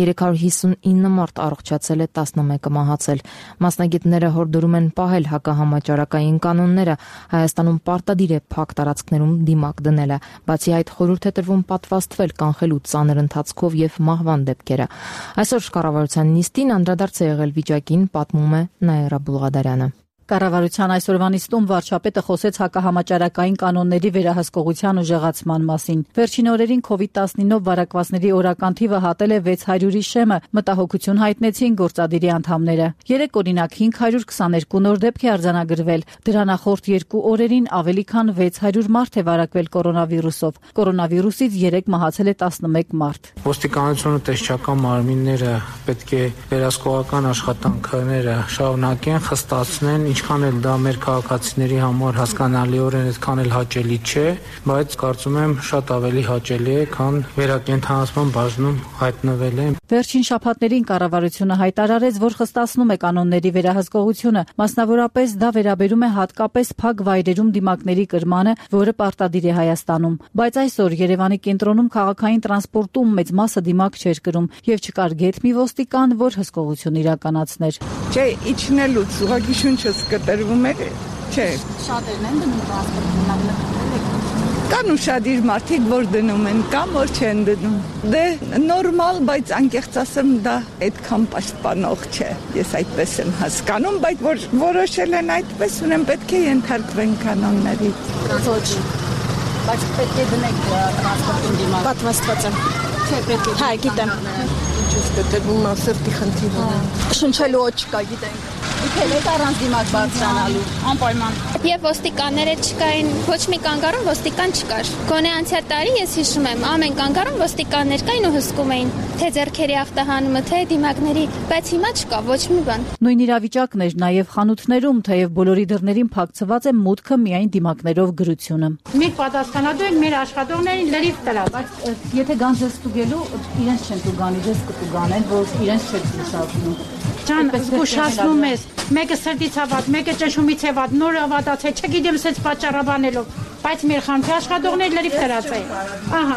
359 մարդ առողջացել է, 11-ը մահացել։ Մասնագետները հորդորում են պահել հակահամաճարակային կանոնները, Հայաստանում պարտադիր է փակ տարածքներում դիմակ դնելը։ Բացի այդ, խորհուրդ է տրվում պատվաստվել կանխելու ծանր ընթացքով եւ մահվան դեպքերը։ Այսօր կառավարության նիստին անդրադարձ է եղել վիճակին, պատմում է Նաիրա Բուլղադարյանը։ Կառավարության այսօրվա նիստում վարչապետը խոսեց հակահամաճարակային կանոնների վերահսկողության ուժեղացման մասին։ Վերջին օրերին COVID-19-ով վարակվածների օրական թիվը հատել է 600-ի շեմը, մտահոգություն հայտնեցին գործադիրի անդամները։ 3 օրինակ 522 նոր դեպք է արձանագրվել։ Դրա նախորդ 2 օրերին ավելի քան 600 մարդ է վարակվել կորոնավիրուսով։ Կորոնավիրուսից 3 մահացել է 11 մարդ։ Ոստիկանությունը տեսչական մարմինները պետք է վերահսկողական աշխատանքները շարունակեն, խստացնեն, ինչքան էլ դա մեր քաղաքացիների համար հասկանալիորեն այդքան էլ հաճելի չէ, բայց կարծում եմ շատ ավելի հաճելի է, քան վերակենդանացման բաժնում հայտնվել է։ Վերջին շաբաթներին կառավարությունը հայտարարեց, որ խստացնում է կանոնների վերահսկողությունը, մասնավորապես դա վերաբերում է հատկապես փակ վայրերում դիմակների կրմանը, որը պարտադիր է Հայաստանում։ Բայց այսօր Երևանի կենտրոնում քաղաքային տրանսպորտում մեծ մասը դիմակ չէր կրում եւ չկար գեթ մի ոստիկան, որ հսկողություն իրականացներ։ Չէ, իջնելուց ուղղակի շունչս կտրվում է, չէ։ Շատերն են դնում տրանսպորտ դիմակները։ Կան ուշադիր մարդիկ, որ դնում են, կամ որ չեն դնում։ Դե նորմալ, բայց անկեղծ ասեմ, դա այդքան պաշտպանող չէ։ Ես այդպես եմ հասկանում, բայց որ որոշել են այդպես, ուրեմն պետք է ենթարկվեն կանոններից։ Ոչ։ Բայց պետք է դնեք տրանսպորտին դիմակ։ Պատվաստված եմ։ Չէ, պետք է։ Հա, գիտեմ։ Ինչու՞ կտրվում ասերտի խնդիր ունեմ։ Շնչելու ոչ կա, գիտենք։ Իքել եք առանց դիմակ բարձրանալու, անպայման։ Եվ ոստիկանները չկային, ոչ մի կանգառում ոստիկան չկար։ Գոնե անցյալ տարի ես հիշում եմ, ամեն կանգառում ոստիկաններ կային ու հսկում էին, թե ձեռքերի ախտահանումը, թե դիմակների, բայց հիմա չկա ոչ մի բան։ Նույն իրավիճակն էր նաև խանութներում, թեև բոլորի դռներին փակցված է մուտքը միայն դիմակներով գրությունը։ Մենք պատասխանատու ենք մեր աշխատողներին լրիվ տրա, բայց եթե գանձես ստուգելու, իրենց չեն տուգանի, ձեզ կտուգանեն, որ իրենց չեք զսակնում։ Ջան, զգուշացնում ես, մեկը սրտից ավատ, մեկը ճնշումից ավատ, նոր ավատացել, չգիտեմ սենց պատճառաբանելով, բայց մեր խանութի աշխատողներ լրիվ դրած էին։ Ահա,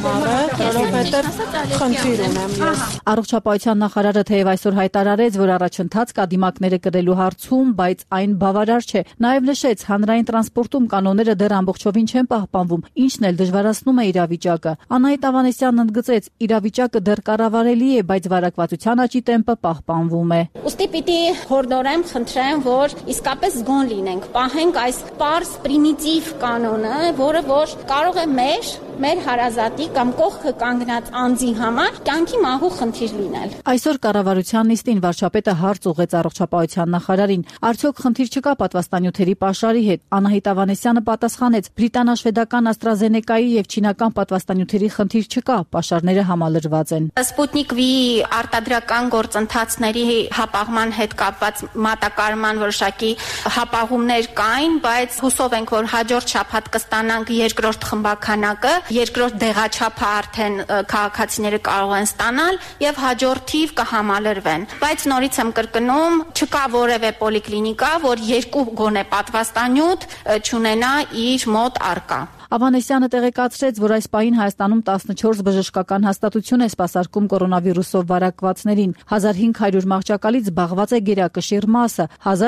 որովհետև խնդիր ունեմ ես։ Առողջապահության նախարարը թեև այսօր հայտարարեց, որ առաջընթաց կա դիմակները կրելու հարցում, բայց այն բավարար չէ։ Նաև նշեց, հանրային տրանսպորտում կանոնները դեռ ամբողջովին չեն պահպանվում, ինչն էլ դժվարացնում է իրավիճակը։ Անահիտ Ավանեսյանն ընդգծեց, իրավիճակը դեռ կառավարելի է, բայց վարակվածության աճի տեմպը պահպանվում է։ Ուստի պիտի հորդորեմ, խնդրեմ, որ իսկապես զգոն լինենք, պահենք այս պարզ պրիմիտիվ կանոնը, որը որ կարող է մեր հարազատի կամ կողքը կանգնած անձի համար կյանքի մահու խնդիր լինել։ Այսօր կառավարության նիստին վարչապետը հարց ուղղեց առողջապահության նախարարին, արդյոք խնդիր չկա պատվաստանյութերի պաշարի հետ։ Անահիտ Ավանեսյանը պատասխանեց, բրիտանա-շվեդական AstraZeneca-ի եւ չինական պատվաստանյութերի խնդիր չկա, պաշարները համալրված են։ Սպուտնիկ V արտադրական գործընթացների հապաղման հետ կապված մատակարարման որոշակի հապաղումներ կային, բայց հուսով ենք, որ հաջորդ շաբաթ կստանանք երկրորդ խմբականակը, երկրորդ դեղաչափը արդեն քաղաքացիները կարող են ստանալ եւ հաջորդ թիվ կհամալրվեն։ Բայց նորից եմ կրկնում, չկա որևէ պոլիկլինիկա, որ երկու գոնե պատվաստանյութ չունենա իր մոտ առկա։ Ավանեսյանը տեղեկացրեց, որ այս պահին Հայաստանում 14 բժշկական հաստատություն է սպասարկում կորոնավիրուսով վարակվածներին, 1500 մահճակալից զբաղված է գերակշիռ մասը,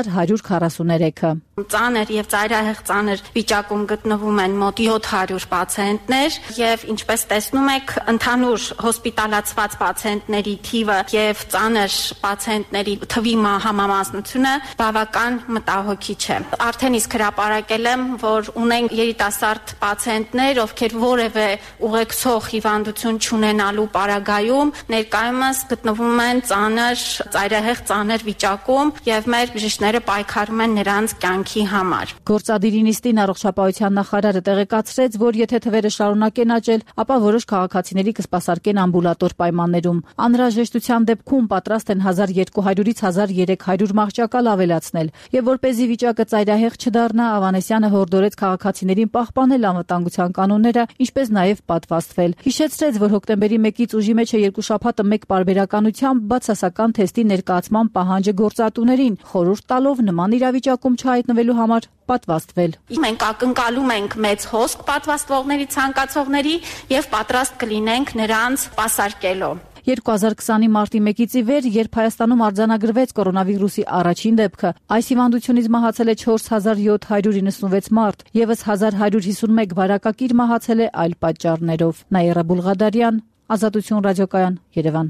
1143-ը։ Ծանր եւ ծայրահեղ ծանր վիճակում գտնվում են մոտ 700 պացիենտներ եւ ինչպես տեսնում եք, ընդհանուր հոսպիտալացված պացիենտների թիվը եւ ծանր պացիենտների թվի համամասնությունը բավական մտահոգիչ է։ Արդեն իսկ հրապարակել եմ, որ ունենք երիտասարդ պացիենտներ, ովքեր որևէ ուղեկցող հիվանդություն չունենալու պարագայում ներկայումս գտնվում են ծայրահեղ ծանր վիճակում եւ մեր բժիշկները պայքարում են նրանց կյանքի համար։ Գործադիրի նիստին առողջապահության նախարարը տեղեկացրեց, որ եթե թվերը շարունակեն աճել, ապա որոշ քաղաքացիների կսպասարկեն ամբուլատոր պայմաններում։ Անհրաժեշտության դեպքում պատրաստ են 1200-ից 1300 մահճակալ ավելացնել, եւ որպեսզի վիճակը ծայրահեղ չդառնա, Ավանեսյանը հորդորեց քաղաքացիներին պահպանել անվտանգության կանոնները, ինչպես նաև պատվաստվել։ Հիշեցրեց, որ հոկտեմբերի 1-ից ուժի մեջ է 2 շաբաթը մեկ պարբերականությամբ բացասական թեստի ներկայացման պահանջը գործատուներին, խորհուրդ տալով նման իրավիճակում չհայտնվելու համար պատվաստվել։ Մենք ակնկալում ենք մեծ հոսք պատվաստվողների ցանկացողների եւ պատրաստ կլինենք նրանց պասարկելով։ 2020-ի մարտի 1-ից ի վեր, երբ Հայաստանում արձանագրվեց կորոնավիրուսի առաջին դեպքը, այս հիվանդությունից մահացել է 4796 մարդ, եւս 1151 վարակակիր մահացել է այլ պատճառներով։ Նաիրա Բուլղադարյան, Ազատություն ռադիոկայան, Երևան։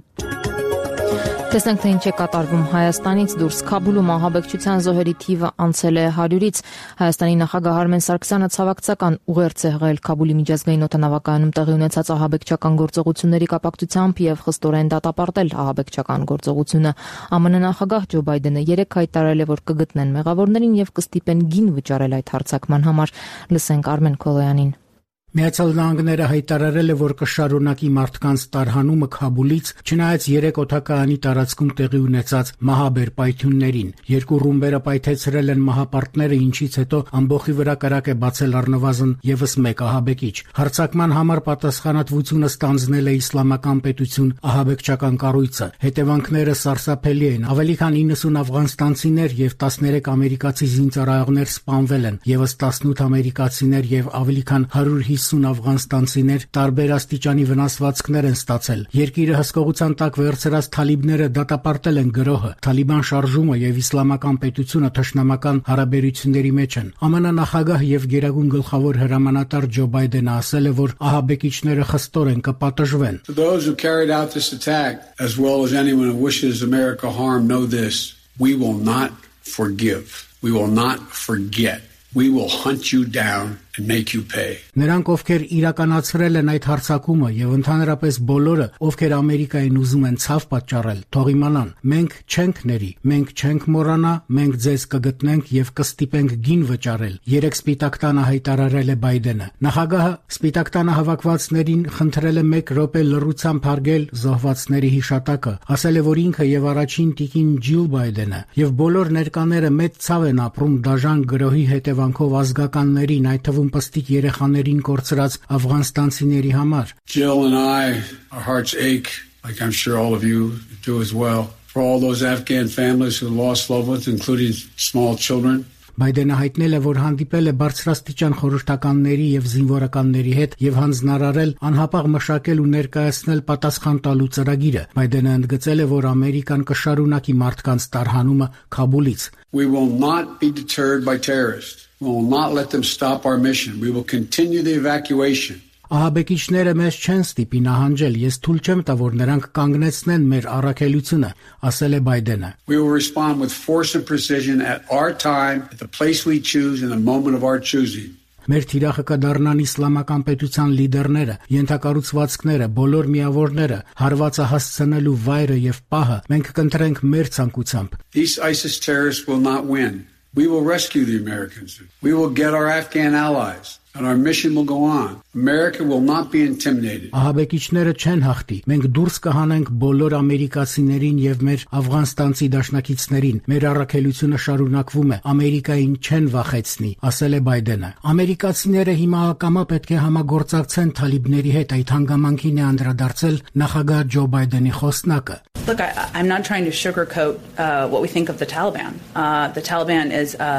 Տեսնենք, թե ինչ է կատարվում Հայաստանից դուրս։ Քաբուլում ահաբեկչության զոհերի թիվը անցել է 100-ից։ Հայաստանի նախագահ Արմեն Սարգսյանը ցավակցական ուղերձ է հղել Քաբուլի միջազգային օդանավակայանում տեղի ունեցած ահաբեկչական գործողությունների կապակցությամբ եւ խստորեն դատապարտել ահաբեկչական գործողությունը։ ԱՄՆ նախագահ Ջո Բայդենը երեկ հայտարարել է, որ կգտնեն մեղավորներին եւ կստիպեն գին վճարել այդ հարձակման համար։ Լսենք Արմեն Քոլոյանին։ Միացյալ Նահանգները հայտարարել է, որ կշարունակի մարդկանց տարհանումը Քաբուլից, չնայած 3 օդակայանի տարածքում տեղի ունեցած մահաբեր պայթյուններին։ 2 ռումբերը պայթեցրել են մահապարտները, ինչից հետո ամբոխի վրա կրակ է բացել առնվազն եւս 1 ահաբեկիչ։ Հարձակման համար պատասխանատվությունը ստանձնել է Իսլամական պետություն ահաբեկչական կառույցը։ Հետևանքները սարսափելի են։ Ավելի քան 90 աֆղանստանցիներ եւ 13 ամերիկացի զինծառայողներ սպանվել են, եւս 18 ամերիկացիներ եւ ավելի քան 150 աֆղանստանցիներ տարբեր աստիճանի վնասվածքներ են ստացել։ Երկիրը հսկողության տակ վերցրած թալիբները դատապարտել են գրոհը։ Թալիբան շարժումը եւ իսլամական պետությունը թշնամական հարաբերությունների մեջ են։ ԱՄՆ նախագահ եւ գերագույն գլխավոր հրամանատար Ջո Բայդենը ասել է, որ ահաբեկիչները խստորեն կպատժվեն։ Those who carried out this attack, as well as anyone who wishes America harm, know this: we will not forgive. We will not forget. We will hunt you down and make you pay. Նրանք, ովքեր իրականացրել են այդ հարձակումը եւ ընդհանրապես բոլորը, ովքեր Ամերիկային ուզում են ցավ պատճառել, թող իմանան, մենք չենք ների, մենք չենք մոռանա, մենք ձեզ կգտնենք եւ կստիպենք գին վճարել։ Երեք Սպիտակ տանը հայտարարել է Բայդենը։ Նախագահը Սպիտակ տանը հավաքվածներին խնդրել է 1 րոպե լռությամբ հարգել զոհվածների հիշատակը, ասել է, որ ինքը եւ առաջին տիկին Ջիլ Բայդենը եւ բոլոր ներկաները մեծ ցավ են ապրում դաժան գրոհի հետևանքով ազգականներին, այդ թվում պստիկ երեխաներին կորցրած աֆղանստանցիների համար։ Jill and I, our hearts ache, like I'm sure all of you do as well, for all those Afghan families who lost loved ones, including small children. Բայդենը հայտնել է, որ հանդիպել է բարձրաստիճան խորհրդականների եւ զինվորականների հետ եւ հանձնարարել անհապաղ մշակել ու ներկայացնել պատասխան տալու ծրագիրը։ Բայդենը ընդգծել է, որ Ամերիկան կշարունակի մարդկանց տարհանումը Քաբուլից։ We will not be deterred by terrorists. We will not let them stop our mission. We will continue the evacuation. Ահաբեկիչները մեզ չեն ստիպի նահանջել, ես թույլ չեմ տա, որ նրանք կանգնեցնեն մեր առաքելությունը, ասել է Բայդենը։ We will respond with force and precision at our time, at the place we choose, in the moment of our choosing. Մեր թիրախը կդառնան իսլամական պետության լիդերները, ենթակառուցվածքները, բոլոր միավորները, հարվածը հասցնելու վայրը եւ պահը մենք կընտրենք մեր ցանկությամբ։ These ISIS terrorists will not win. We will rescue the Americans. We will get our Afghan allies. And our mission will go on. America will not be intimidated. Ահաբեկիչները չեն հաղթի։ Մենք դուրս կհանենք բոլոր ամերիկացիներին եւ մեր աֆղանստանցի դաշնակիցներին։ Մեր առաքելությունը շարունակվում է։ Ամերիկային չեն վախեցնի, ասել է Բայդենը։ Ամերիկացիները հիմա ակամա պետք է համագործակցեն թալիբների հետ, այդ հանգամանքին է անդրադարձել նախագահ Ջո Բայդենի խոսնակը։ Look, I'm not trying to sugarcoat what we think of the Taliban. The Taliban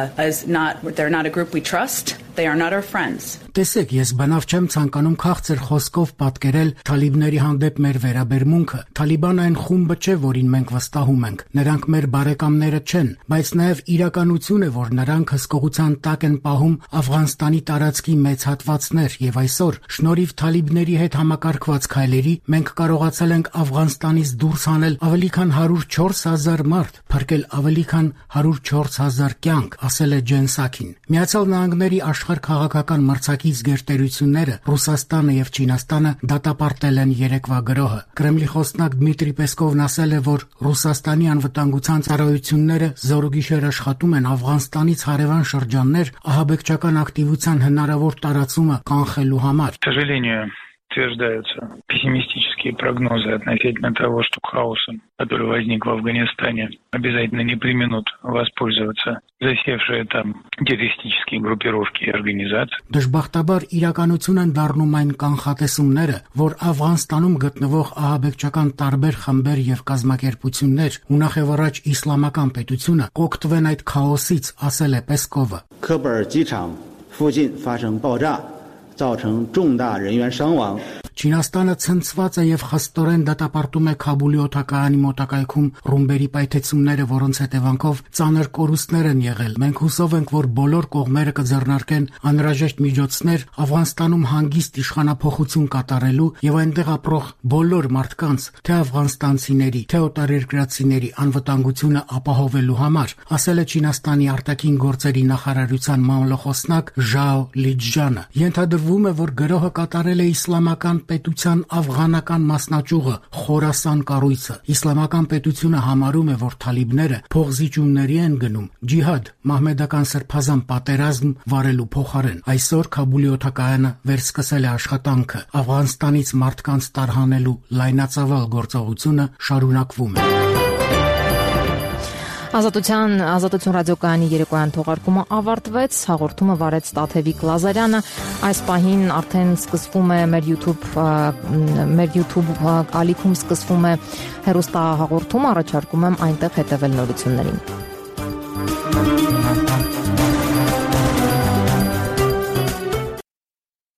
they're not a group we trust. They are not our friends. Տեսեք, ես բնավ չեմ ցանկանում քաղցր խոսքով պատկերել թալիբների հանդեպ մեր վերաբերմունքը։ Թալիբանը այն խումբը չէ, որին մենք վստահում ենք։ Նրանք մեր բարեկամները չեն, բայց նաև իրականություն է, որ նրանք հսկողության տակ են պահում Աֆղանստանի տարածքի մեծ հատվածներ, եւ այսօր, շնորհիվ թալիբների հետ համակարգված քայլերի, մենք կարողացել ենք Աֆղանստանից դուրս հանել ավելի քան 104,000 մարդ, փրկել ավելի քան 104,000 կյանք, ասել է Ջեն Սաքին։ Միացյալ Նահանգների աշխարհ քաղաքական մրցակից գերտերությունները Ռուսաստանը եւ Չինաստանը դատապարտել են երեկվա գրոհը։ Կրեմլի խոսնակ Դմիտրի Պեսկովն ասել է, որ Ռուսաստանի անվտանգության ծառայությունները զորուգիշեր աշխատում են Աֆղանստանից հարևան շրջաններ ահաբեկչական ակտիվության հնարավոր տարածումը կանխելու համար։ Утверждаются пессимистические пессимистические прогнозы относительно того, что хаосом, который возник в Афганистане, обязательно не преминут воспользоваться засевшие там террористические группировки и организации. Դժբախտաբար իրականություն են դառնում այն կանխատեսումները, որ Աֆղանստանում գտնվող ահաբեկչական տարբեր խմբեր եւ կազմակերպություններ ու նախևառաջ իսլամական պետությունը կօգտվեն այդ քաոսից, ասել է Պեսկովը. 科本尔机场附近发生爆炸，造成重大人员伤亡。 Չինաստանը ցնցված է եւ խստորեն դատապարտում է Քաբուլի օդակայանի մոտակայքում ռումբերի պայթեցումները, որոնց հետևանքով ծանր կորուստներ են եղել։ Մենք հուսով ենք, որ բոլոր կողմերը կձեռնարկեն անհրաժեշտ միջոցներ Աֆղանստանում հանգիստ իշխանափոխություն կատարելու եւ այնտեղ ապրող բոլոր մարդկանց, թե աֆղանստանցիների, թե օտարերկրացիների անվտանգությունը ապահովելու համար, ասել է Չինաստանի արտաքին գործերի նախարարության մամլոխոսնակ Ժաո Լիջյանը։ Ենթադրվում է, որ գրոհը կատարել է իսլամական պետության աֆղանական մասնաճյուղը Խորասան կառույցը։ Իսլամական պետությունը համարում է, որ թալիբները փողզիջումների են գնում ջիհադ, մահմեդական սրբազան պատերազմ վարելու փոխարեն։ Այսօր Քաբուլի օդակայանը վերսկսել է աշխատանքը։ Աֆղանստանից մարդկանց տարհանելու լայնածավալ գործողությունը շարունակվում է։ Ազատություն ռադիոկայանի երեկոյան թողարկումը ավարտվեց, հաղորդումը վարեց Տաթևիկ Լազարյանը, այս պահին արդեն սկսվում է մեր YouTube ալիքում սկսվում է հեռուստահաղորդում, առաջարկում եմ այնտեղ հետևել նորություններին։